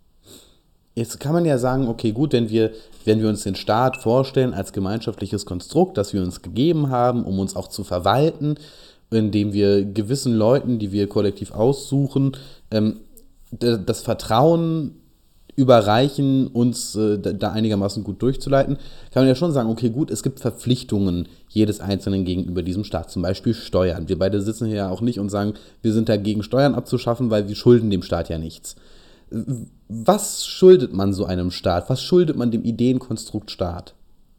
Jetzt kann man ja sagen, okay, gut, wenn wir uns den Staat vorstellen als gemeinschaftliches Konstrukt, das wir uns gegeben haben, um uns auch zu verwalten, indem wir gewissen Leuten, die wir kollektiv aussuchen, das Vertrauen überreichen, uns da einigermaßen gut durchzuleiten, kann man ja schon sagen, okay, gut, es gibt Verpflichtungen jedes Einzelnen gegenüber diesem Staat, zum Beispiel Steuern. Wir beide sitzen hier ja auch nicht und sagen, wir sind dagegen, Steuern abzuschaffen, weil wir schulden dem Staat ja nichts. Was schuldet man so einem Staat? Was schuldet man dem Ideenkonstrukt Staat?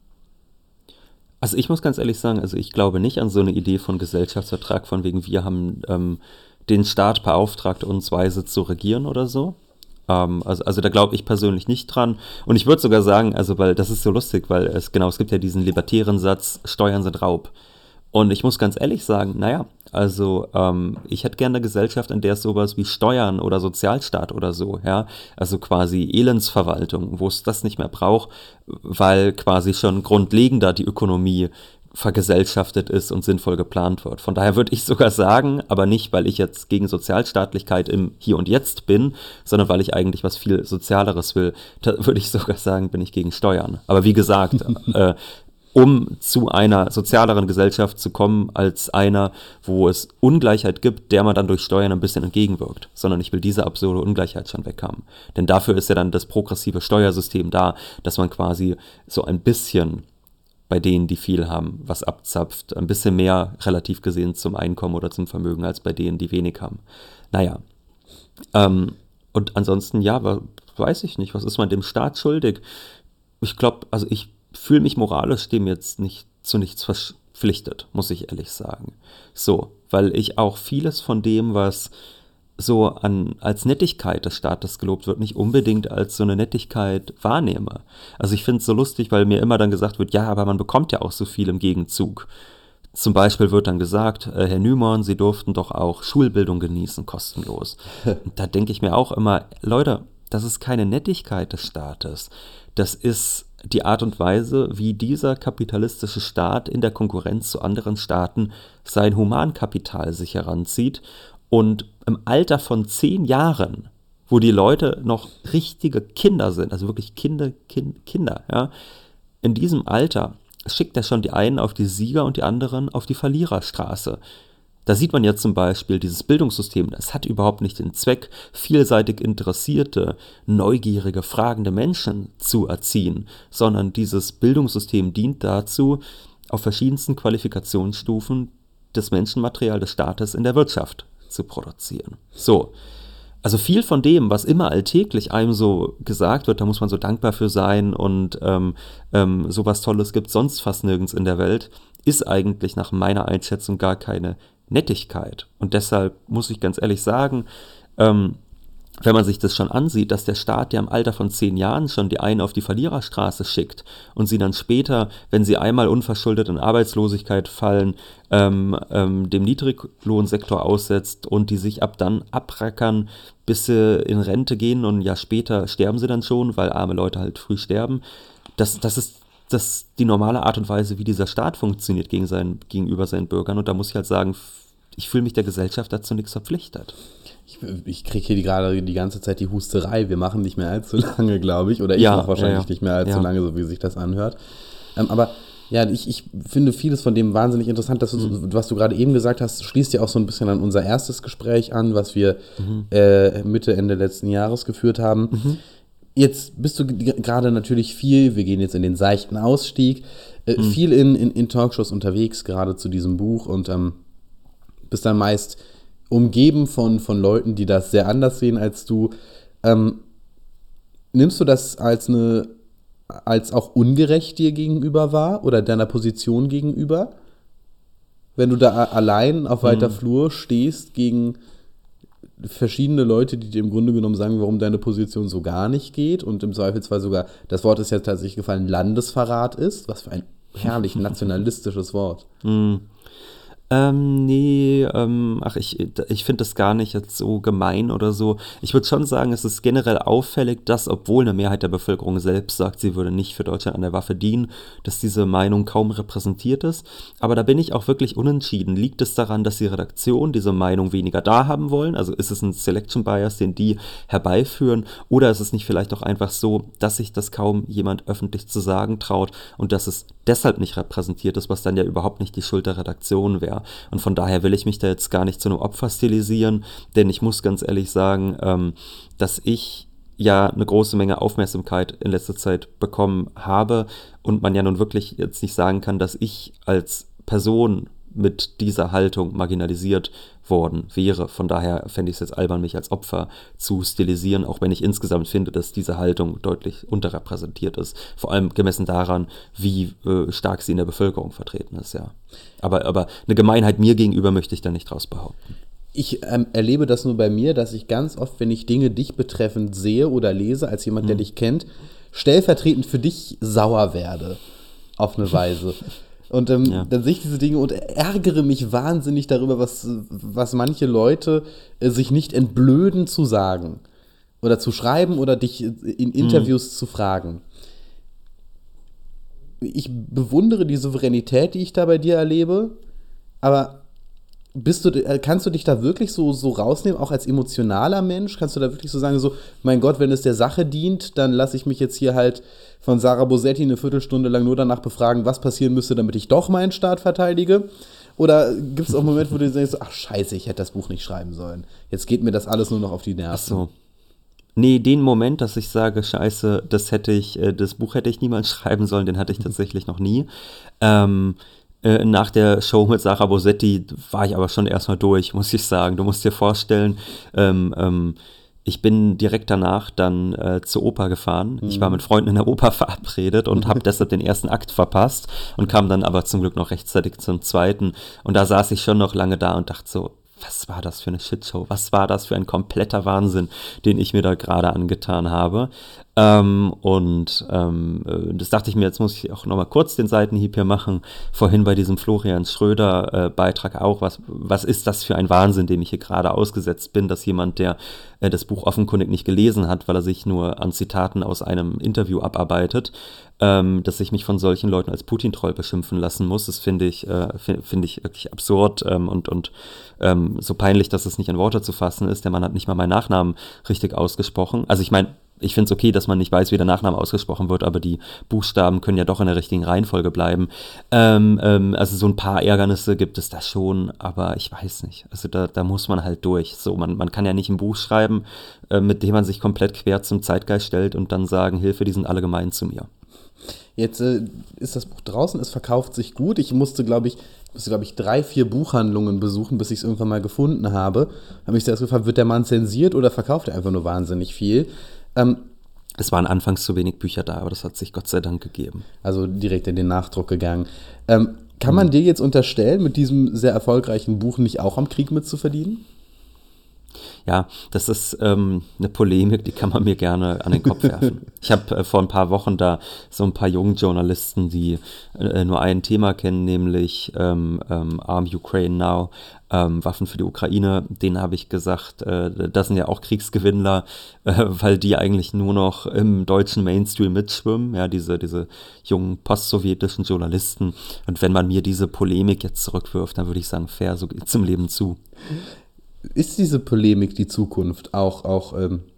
Also ich muss ganz ehrlich sagen, also ich glaube nicht an so eine Idee von Gesellschaftsvertrag, von wegen wir haben den Staat beauftragt, uns weise zu regieren oder so. Also da glaube ich persönlich nicht dran. Und ich würde sogar sagen, also weil das ist so lustig, weil es gibt ja diesen libertären Satz, Steuern sind Raub. Und ich muss ganz ehrlich sagen, naja, also ich hätte gerne eine Gesellschaft, in der es sowas wie Steuern oder Sozialstaat oder so, ja, also quasi Elendsverwaltung, wo es das nicht mehr braucht, weil quasi schon grundlegender die Ökonomie vergesellschaftet ist und sinnvoll geplant wird. Von daher würde ich sogar sagen, aber nicht, weil ich jetzt gegen Sozialstaatlichkeit im Hier und Jetzt bin, sondern weil ich eigentlich was viel Sozialeres will, da würde ich sogar sagen, bin ich gegen Steuern. Aber wie gesagt, um zu einer sozialeren Gesellschaft zu kommen, als einer, wo es Ungleichheit gibt, der man dann durch Steuern ein bisschen entgegenwirkt. Sondern ich will diese absurde Ungleichheit schon weghaben. Denn dafür ist ja dann das progressive Steuersystem da, dass man quasi so ein bisschen bei denen, die viel haben, was abzapft. Ein bisschen mehr relativ gesehen zum Einkommen oder zum Vermögen, als bei denen, die wenig haben. Naja. Und ansonsten, ja, weiß ich nicht, was ist man dem Staat schuldig? Ich glaube, also ich fühle mich moralisch dem jetzt nicht zu nichts verpflichtet, muss ich ehrlich sagen. So, weil ich auch vieles von dem, was so als Nettigkeit des Staates gelobt wird, nicht unbedingt als so eine Nettigkeit wahrnehme. Also ich finde es so lustig, weil mir immer dann gesagt wird, ja, aber man bekommt ja auch so viel im Gegenzug. Zum Beispiel wird dann gesagt, Herr Nymon, Sie durften doch auch Schulbildung genießen, kostenlos. Und da denke ich mir auch immer, Leute, das ist keine Nettigkeit des Staates. Das ist die Art und Weise, wie dieser kapitalistische Staat in der Konkurrenz zu anderen Staaten sein Humankapital sich heranzieht und im Alter von 10 Jahren wo die Leute noch richtige Kinder sind, also wirklich Kinder, ja. In diesem Alter schickt er schon die einen auf die Sieger- und die anderen auf die Verliererstraße. Da sieht man ja zum Beispiel, dieses Bildungssystem, das hat überhaupt nicht den Zweck, vielseitig interessierte, neugierige, fragende Menschen zu erziehen, sondern dieses Bildungssystem dient dazu, auf verschiedensten Qualifikationsstufen das Menschenmaterial des Staates in der Wirtschaft zu produzieren. So. Also viel von dem, was immer alltäglich einem so gesagt wird, da muss man so dankbar für sein und sowas Tolles gibt es sonst fast nirgends in der Welt, ist eigentlich nach meiner Einschätzung gar keine Nettigkeit. Und deshalb muss ich ganz ehrlich sagen, wenn man sich das schon ansieht, dass der Staat ja im Alter von 10 Jahren schon die einen auf die Verliererstraße schickt und sie dann später, wenn sie einmal unverschuldet in Arbeitslosigkeit fallen, dem Niedriglohnsektor aussetzt und die sich ab dann abrackern, bis sie in Rente gehen und ein Jahr später sterben sie dann schon, weil arme Leute halt früh sterben. Das ist die normale Art und Weise, wie dieser Staat funktioniert gegenüber seinen Bürgern. Und da muss ich halt sagen, ich fühle mich der Gesellschaft dazu nichts verpflichtet. Ich kriege hier gerade die ganze Zeit die Husterei. Wir machen nicht mehr allzu lange, glaube ich. Oder ich mache wahrscheinlich nicht mehr allzu lange, so wie sich das anhört. Aber ja, ich finde vieles von dem wahnsinnig interessant. Was du gerade eben gesagt hast, schließt ja auch so ein bisschen an unser erstes Gespräch an, was wir Mitte, Ende letzten Jahres geführt haben. Jetzt bist du gerade natürlich viel, wir gehen jetzt in den seichten Ausstieg, viel in Talkshows unterwegs, gerade zu diesem Buch und bist dann meist umgeben von Leuten, die das sehr anders sehen als du. Nimmst du das als auch ungerecht dir gegenüber wahr oder deiner Position gegenüber? Wenn du da allein auf weiter Flur stehst gegen verschiedene Leute, die dir im Grunde genommen sagen, warum deine Position so gar nicht geht und im Zweifelsfall sogar, das Wort ist ja tatsächlich gefallen, Landesverrat ist. Was für ein herrlich nationalistisches Wort. Ich finde das gar nicht jetzt so gemein oder so. Ich würde schon sagen, es ist generell auffällig, dass, obwohl eine Mehrheit der Bevölkerung selbst sagt, sie würde nicht für Deutschland an der Waffe dienen, dass diese Meinung kaum repräsentiert ist. Aber da bin ich auch wirklich unentschieden. Liegt es daran, dass die Redaktion diese Meinung weniger da haben wollen? Also ist es ein Selection Bias, den die herbeiführen? Oder ist es nicht vielleicht auch einfach so, dass sich das kaum jemand öffentlich zu sagen traut und dass es deshalb nicht repräsentiert ist, was dann ja überhaupt nicht die Schuld der Redaktion wäre? Und von daher will ich mich da jetzt gar nicht zu einem Opfer stilisieren, denn ich muss ganz ehrlich sagen, dass ich ja eine große Menge Aufmerksamkeit in letzter Zeit bekommen habe und man ja nun wirklich jetzt nicht sagen kann, dass ich als Person mit dieser Haltung marginalisiert worden wäre. Von daher fände ich es jetzt albern, mich als Opfer zu stilisieren, auch wenn ich insgesamt finde, dass diese Haltung deutlich unterrepräsentiert ist. Vor allem gemessen daran, wie stark sie in der Bevölkerung vertreten ist, ja. Aber eine Gemeinheit mir gegenüber möchte ich da nicht draus behaupten. Ich erlebe das nur bei mir, dass ich ganz oft, wenn ich Dinge dich betreffend sehe oder lese, als jemand, der dich kennt, stellvertretend für dich sauer werde. Auf eine Weise. Und dann sehe ich diese Dinge und ärgere mich wahnsinnig darüber, was manche Leute sich nicht entblöden zu sagen oder zu schreiben oder dich in Interviews zu fragen. Ich bewundere die Souveränität, die ich da bei dir erlebe, aber kannst du dich da wirklich so rausnehmen, auch als emotionaler Mensch? Kannst du da wirklich so sagen, so, mein Gott, wenn es der Sache dient, dann lasse ich mich jetzt hier halt von Sarah Bosetti eine Viertelstunde lang nur danach befragen, was passieren müsste, damit ich doch meinen Staat verteidige? Oder gibt es auch Momente, wo du denkst, ach scheiße, ich hätte das Buch nicht schreiben sollen. Jetzt geht mir das alles nur noch auf die Nerven. Ach so. Nee, den Moment, dass ich sage, scheiße, das Buch hätte ich niemals schreiben sollen, den hatte ich tatsächlich noch nie. Nach der Show mit Sarah Bosetti war ich aber schon erstmal durch, muss ich sagen. Du musst dir vorstellen, ich bin direkt danach dann zur Oper gefahren. Ich war mit Freunden in der Oper verabredet und habe deshalb den ersten Akt verpasst und kam dann aber zum Glück noch rechtzeitig zum zweiten. Und da saß ich schon noch lange da und dachte so, was war das für eine Shitshow? Was war das für ein kompletter Wahnsinn, den ich mir da gerade angetan habe? Das dachte ich mir, jetzt muss ich auch nochmal kurz den Seitenhieb hier machen. Vorhin bei diesem Florian Schröder-Beitrag auch. Was ist das für ein Wahnsinn, dem ich hier gerade ausgesetzt bin, dass jemand, der das Buch offenkundig nicht gelesen hat, weil er sich nur an Zitaten aus einem Interview abarbeitet, dass ich mich von solchen Leuten als Putin-Troll beschimpfen lassen muss. Das finde ich wirklich absurd und so peinlich, dass es nicht in Worte zu fassen ist. Der Mann hat nicht mal meinen Nachnamen richtig ausgesprochen. Also ich meine, ich finde es okay, dass man nicht weiß, wie der Nachname ausgesprochen wird, aber die Buchstaben können ja doch in der richtigen Reihenfolge bleiben. Also so ein paar Ärgernisse gibt es da schon, aber ich weiß nicht. Also da muss man halt durch. So, man kann ja nicht ein Buch schreiben, mit dem man sich komplett quer zum Zeitgeist stellt und dann sagen, Hilfe, die sind alle gemein zu mir. Jetzt ist das Buch draußen, es verkauft sich gut. Ich musste, glaube ich, 3-4 Buchhandlungen besuchen, bis ich es irgendwann mal gefunden habe. Habe mich zuerst gefragt, wird der Mann zensiert oder verkauft er einfach nur wahnsinnig viel? Es waren anfangs zu wenig Bücher da, aber das hat sich Gott sei Dank gegeben. Also direkt in den Nachdruck gegangen. Kann man dir jetzt unterstellen, mit diesem sehr erfolgreichen Buch nicht auch am Krieg mitzuverdienen? Ja, das ist eine Polemik, die kann man mir gerne an den Kopf werfen. Ich habe vor ein paar Wochen da so ein paar jungen Journalisten, die nur ein Thema kennen, nämlich Arm Ukraine Now, Waffen für die Ukraine. Denen habe ich gesagt, das sind ja auch Kriegsgewinnler, weil die eigentlich nur noch im deutschen Mainstream mitschwimmen, ja, diese jungen postsowjetischen Journalisten. Und wenn man mir diese Polemik jetzt zurückwirft, dann würde ich sagen, fair, so geht's im Leben zu. Ist diese Polemik die Zukunft auch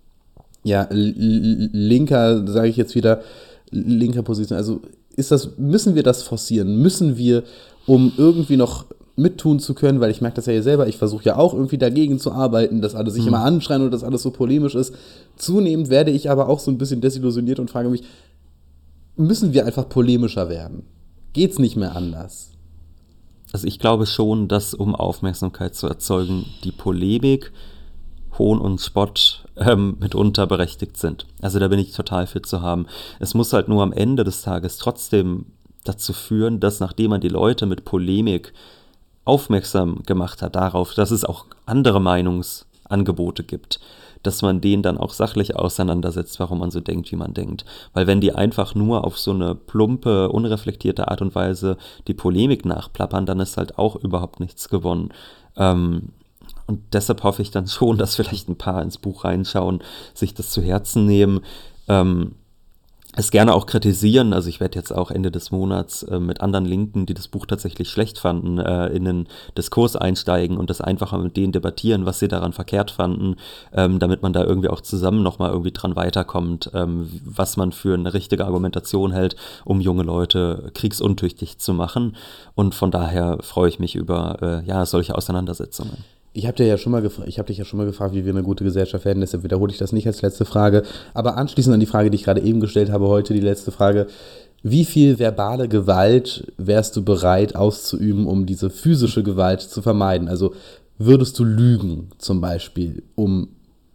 linker, sage ich jetzt wieder, linker Position? Also müssen wir das forcieren? Müssen wir, um irgendwie noch mittun zu können, weil ich merke das ja hier selber, ich versuche ja auch irgendwie dagegen zu arbeiten, dass alle sich immer anschreien und dass alles so polemisch ist. Zunehmend werde ich aber auch so ein bisschen desillusioniert und frage mich, müssen wir einfach polemischer werden? Geht's nicht mehr anders? Also ich glaube schon, dass, um Aufmerksamkeit zu erzeugen, die Polemik, Hohn und Spott mitunter berechtigt sind. Also da bin ich total fit zu haben. Es muss halt nur am Ende des Tages trotzdem dazu führen, dass, nachdem man die Leute mit Polemik aufmerksam gemacht hat darauf, dass es auch andere Meinungsangebote gibt, dass man denen dann auch sachlich auseinandersetzt, warum man so denkt, wie man denkt. Weil wenn die einfach nur auf so eine plumpe, unreflektierte Art und Weise die Polemik nachplappern, dann ist halt auch überhaupt nichts gewonnen. Und deshalb hoffe ich dann schon, dass vielleicht ein paar ins Buch reinschauen, sich das zu Herzen nehmen, es gerne auch kritisieren. Also ich werde jetzt auch Ende des Monats mit anderen Linken, die das Buch tatsächlich schlecht fanden, in einen Diskurs einsteigen und das einfach mit denen debattieren, was sie daran verkehrt fanden, damit man da irgendwie auch zusammen nochmal irgendwie dran weiterkommt, was man für eine richtige Argumentation hält, um junge Leute kriegsuntüchtig zu machen. Und von daher freue ich mich über solche Auseinandersetzungen. Ich habe dich ja schon mal gefragt, wie wir eine gute Gesellschaft werden, deshalb wiederhole ich das nicht als letzte Frage. Aber anschließend an die Frage, die ich gerade eben gestellt habe, heute die letzte Frage. Wie viel verbale Gewalt wärst du bereit auszuüben, um diese physische Gewalt zu vermeiden? Also würdest du lügen zum Beispiel, um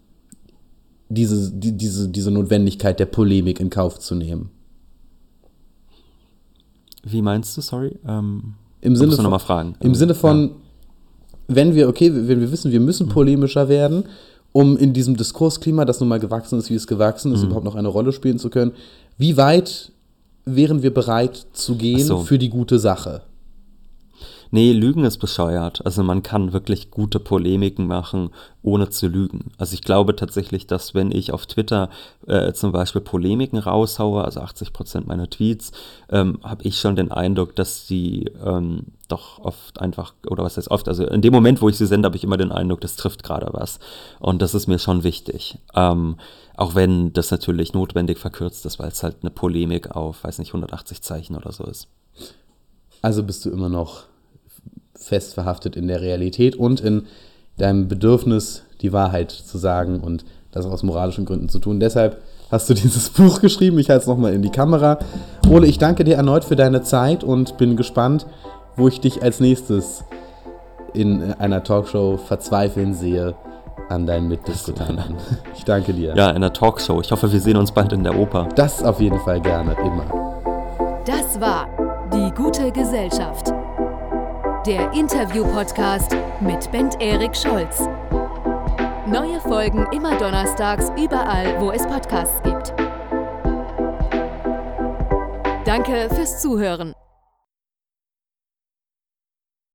diese Notwendigkeit der Polemik in Kauf zu nehmen? Wie meinst du, sorry? Im Sinne musst du nochmal fragen. Im Sinne von, wenn wir wissen, wir müssen polemischer werden, um in diesem Diskursklima, das nun mal gewachsen ist, wie es gewachsen ist, überhaupt noch eine Rolle spielen zu können, wie weit wären wir bereit zu gehen für die gute Sache? Nee, Lügen ist bescheuert. Also man kann wirklich gute Polemiken machen, ohne zu lügen. Also ich glaube tatsächlich, dass wenn ich auf Twitter zum Beispiel Polemiken raushaue, also 80% meiner Tweets, habe ich schon den Eindruck, dass die doch oft einfach, oder was heißt oft, also in dem Moment, wo ich sie sende, habe ich immer den Eindruck, das trifft gerade was. Und das ist mir schon wichtig. Auch wenn das natürlich notwendig verkürzt ist, weil es halt eine Polemik auf, 180 Zeichen oder so ist. Also bist du immer noch fest verhaftet in der Realität und in deinem Bedürfnis, die Wahrheit zu sagen und das aus moralischen Gründen zu tun. Deshalb hast du dieses Buch geschrieben. Ich halte es nochmal in die Kamera. Ole, ich danke dir erneut für deine Zeit und bin gespannt, wo ich dich als nächstes in einer Talkshow verzweifeln sehe an deinen Mitdiskutanten. Ich danke dir. Ja, in einer Talkshow. Ich hoffe, wir sehen uns bald in der Oper. Das auf jeden Fall gerne, immer. Das war Die gute Gesellschaft. Der Interview-Podcast mit Bent-Erik Scholz. Neue Folgen immer donnerstags, überall, wo es Podcasts gibt. Danke fürs Zuhören.